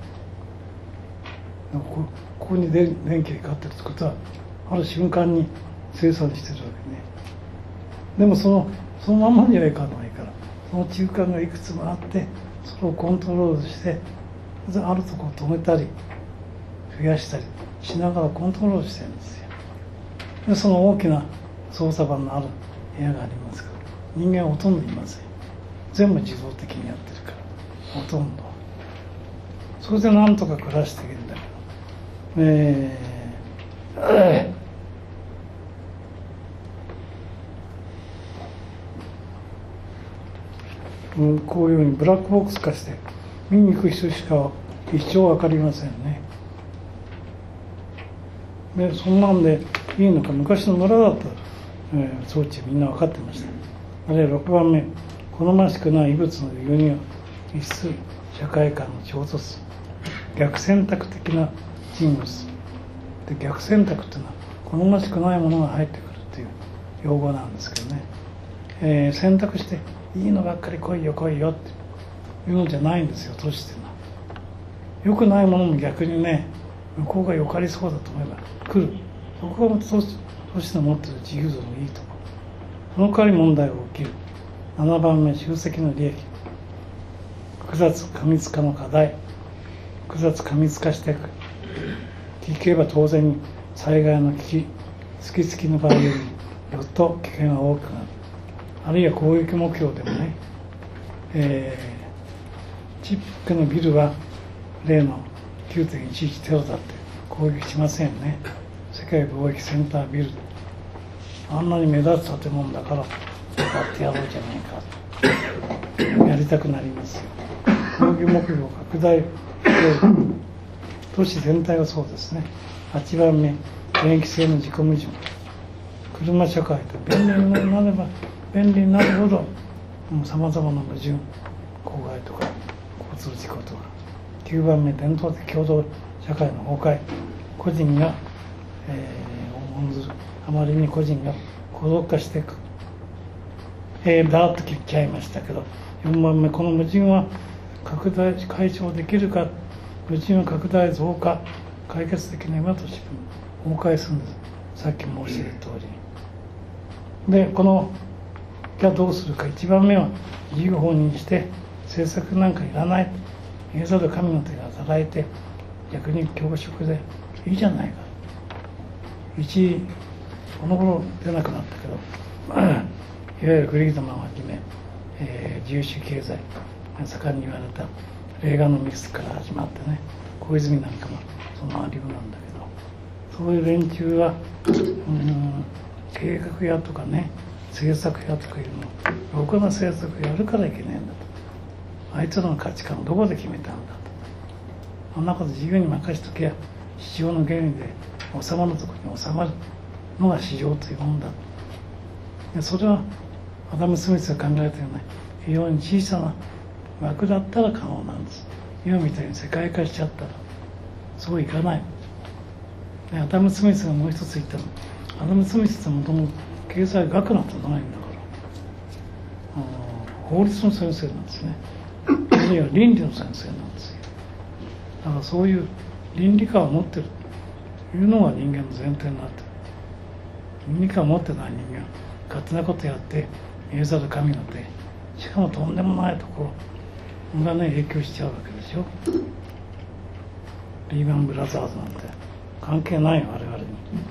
ここに電気がかかってるってことはある瞬間に生産してるわけね。でもそのままにはいかないから、その中間がいくつもあってそれをコントロールして、あるところを止めたり増やしたりしながらコントロールしてるんですよ。でその大きな操作盤のある部屋がありますけど、人間はほとんどいません。全部自動的にやってるから、ほとんど。それでなんとか暮らしているんだけど、こういうふうにブラックボックス化して見に行く人しか一生分かりませんね。でそんなんでいいのか。昔の村だったら、装置みんな分かってました。あるいは6番目、好ましくない異物の輸入、輸出、社会間の衝突、逆選択的な人物で、逆選択っていうのは好ましくないものが入ってくるっていう用語なんですけどね、選択していいのばっかり来いよ来いよっていうのじゃないんですよ。都市っていうのは良くないものも逆にね、向こうがよかりそうだと思えば来る。そこが都市の持っている自由度のいいところ。その代わり問題が起きる。7番目、集積の利益、複雑過密化の課題。複雑過密化していく。聞けば当然に災害の危機、月々の場合よりよっと危険が大きくなる。あるいは攻撃目標でもね、チップのビルは例の 9.11 テロだって攻撃しませんよね。世界貿易センタービル、あんなに目立つ建物だからやってやろうじゃないか、やりたくなりますよ。攻撃目標を拡大、都市全体がそうですね。8番目、電気性の自己矛盾。車社会と便利になれば便利になるほどさまざまな矛盾、公害とか交通事故とか。9番目、伝統的共同社会の崩壊。個人が、重んずる、あまりに個人が孤独化していく。だーっと切っちゃいましたけど、4番目、この矛盾は解消できるか。矛盾の拡大増加、解決的な今として崩壊するんです。さっき申し上げた通りに。でこのじゃあどうするか。1番目は自由放任して政策なんかいらない、言えざる神の手が働いて逆に教職でいいじゃないか。この頃出なくなったけど、いわゆるフリードマンをはじめ、自由主義経済が盛んに言われたレーガノミクスから始まってね、こ小泉なんかもその理由なんだけど、そういう連中は計画やとかね、政策やとかいうのをろくな政策やるからいけないんだと。あいつらの価値観をどこで決めたんだと。あんなこと自由に任しとけや市場の原理で収まるところに収まるのが市場というもんだと。でそれはアダム・スミスが考えたような非常に小さな枠だったら可能なんです。今みたいに世界化しちゃったらそういかない。でアダム・スミスがもう一つ言ったの、アダム・スミスってもともと経済学なんてないんだから、法律の先生なんですね。あるいは倫理の先生なんですよ。だからそういう倫理観を持ってるというのが人間の前提になってる。倫理観を持ってない人間、勝手なことやって見えざる神の手、しかもとんでもないところがね影響しちゃうわけでしょ。リーマンブラザーズなんて関係ない我々に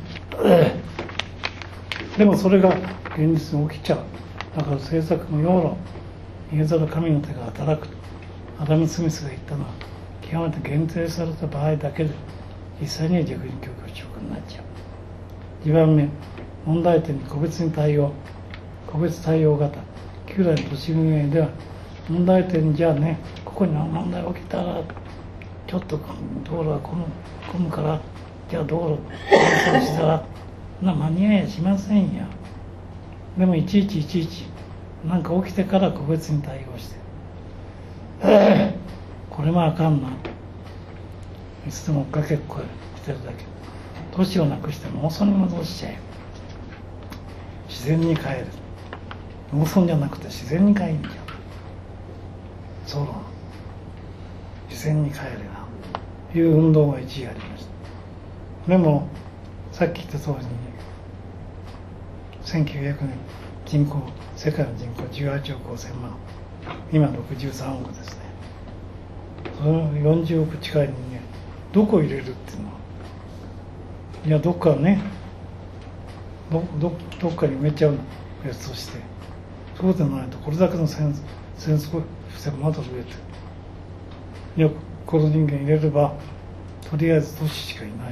でもそれが現実に起きちゃう。だから政策の要論、見えざる神の手が働く。アダム・スミスが言ったのは極めて限定された場合だけで実際には逆に極小になっちゃう。2番目、問題点に個別対応型。旧来の都市運営では問題点じゃあね、ここに問題が起きたらちょっと道路が混むからじゃあ道路乾燥したら間に合いやしませんや。でもいちいちなんか起きてから個別に対応して、これもあかんな。いつでも追っかけっこしてるだけ。都市をなくして農村に戻しちゃえ。自然に帰る。農村じゃなくて自然に帰るんじゃん。そう自然に帰れなという運動が一時ありました。でもさっき言った通りに1900年世界の人口18億5000万、今63億ですね。その40億近い人間どこ入れるっていうのは、いやどっかね、どっかに埋めちゃうの別として、そうでないとこれだけの戦争してまだ増えてる。いやこの人間入れればとりあえず都市しかいないわ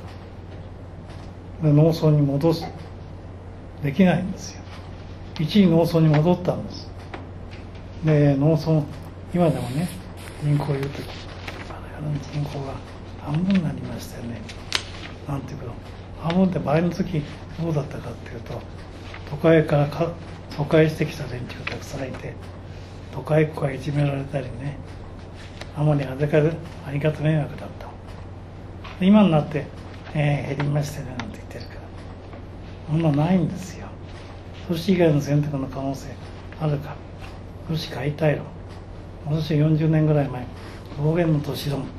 けで、農村に戻すできないんですよ。一時農村に戻ったんです。で農村今でもね、人口言うとき我々の人口が半分になりましたよねなんていうけど、半分って前の時どうだったかっていうと、都会してきた連中がたくさんいて、都会っ子がいじめられたりね、あまりありがた迷惑だった。今になって、減りましたねなんて言ってるから、そんなないんですよ。都市以外の選択の可能性あるか。都市解体論、私は40年ぐらい前暴言の都市論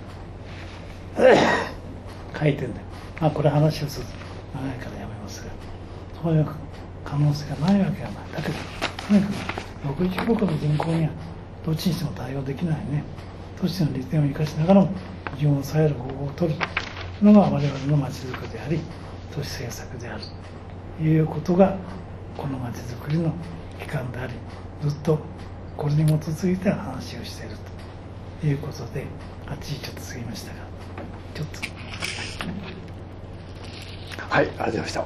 書いてんだよ。これ話をすると長いからやめますが、そういう可能性がないわけがない。だけどとにかく60億の人口にはどっちにしても対応できないね。都市の利点を生かしながらも自分を抑える方法を取るのが我々のまちづくりであり、都市政策であるということがこのまちづくりの機関であり、ずっとこれに基づいて話をしているということで、8時ちょっと過ぎましたが、ちょっとはい、ありがとうございました。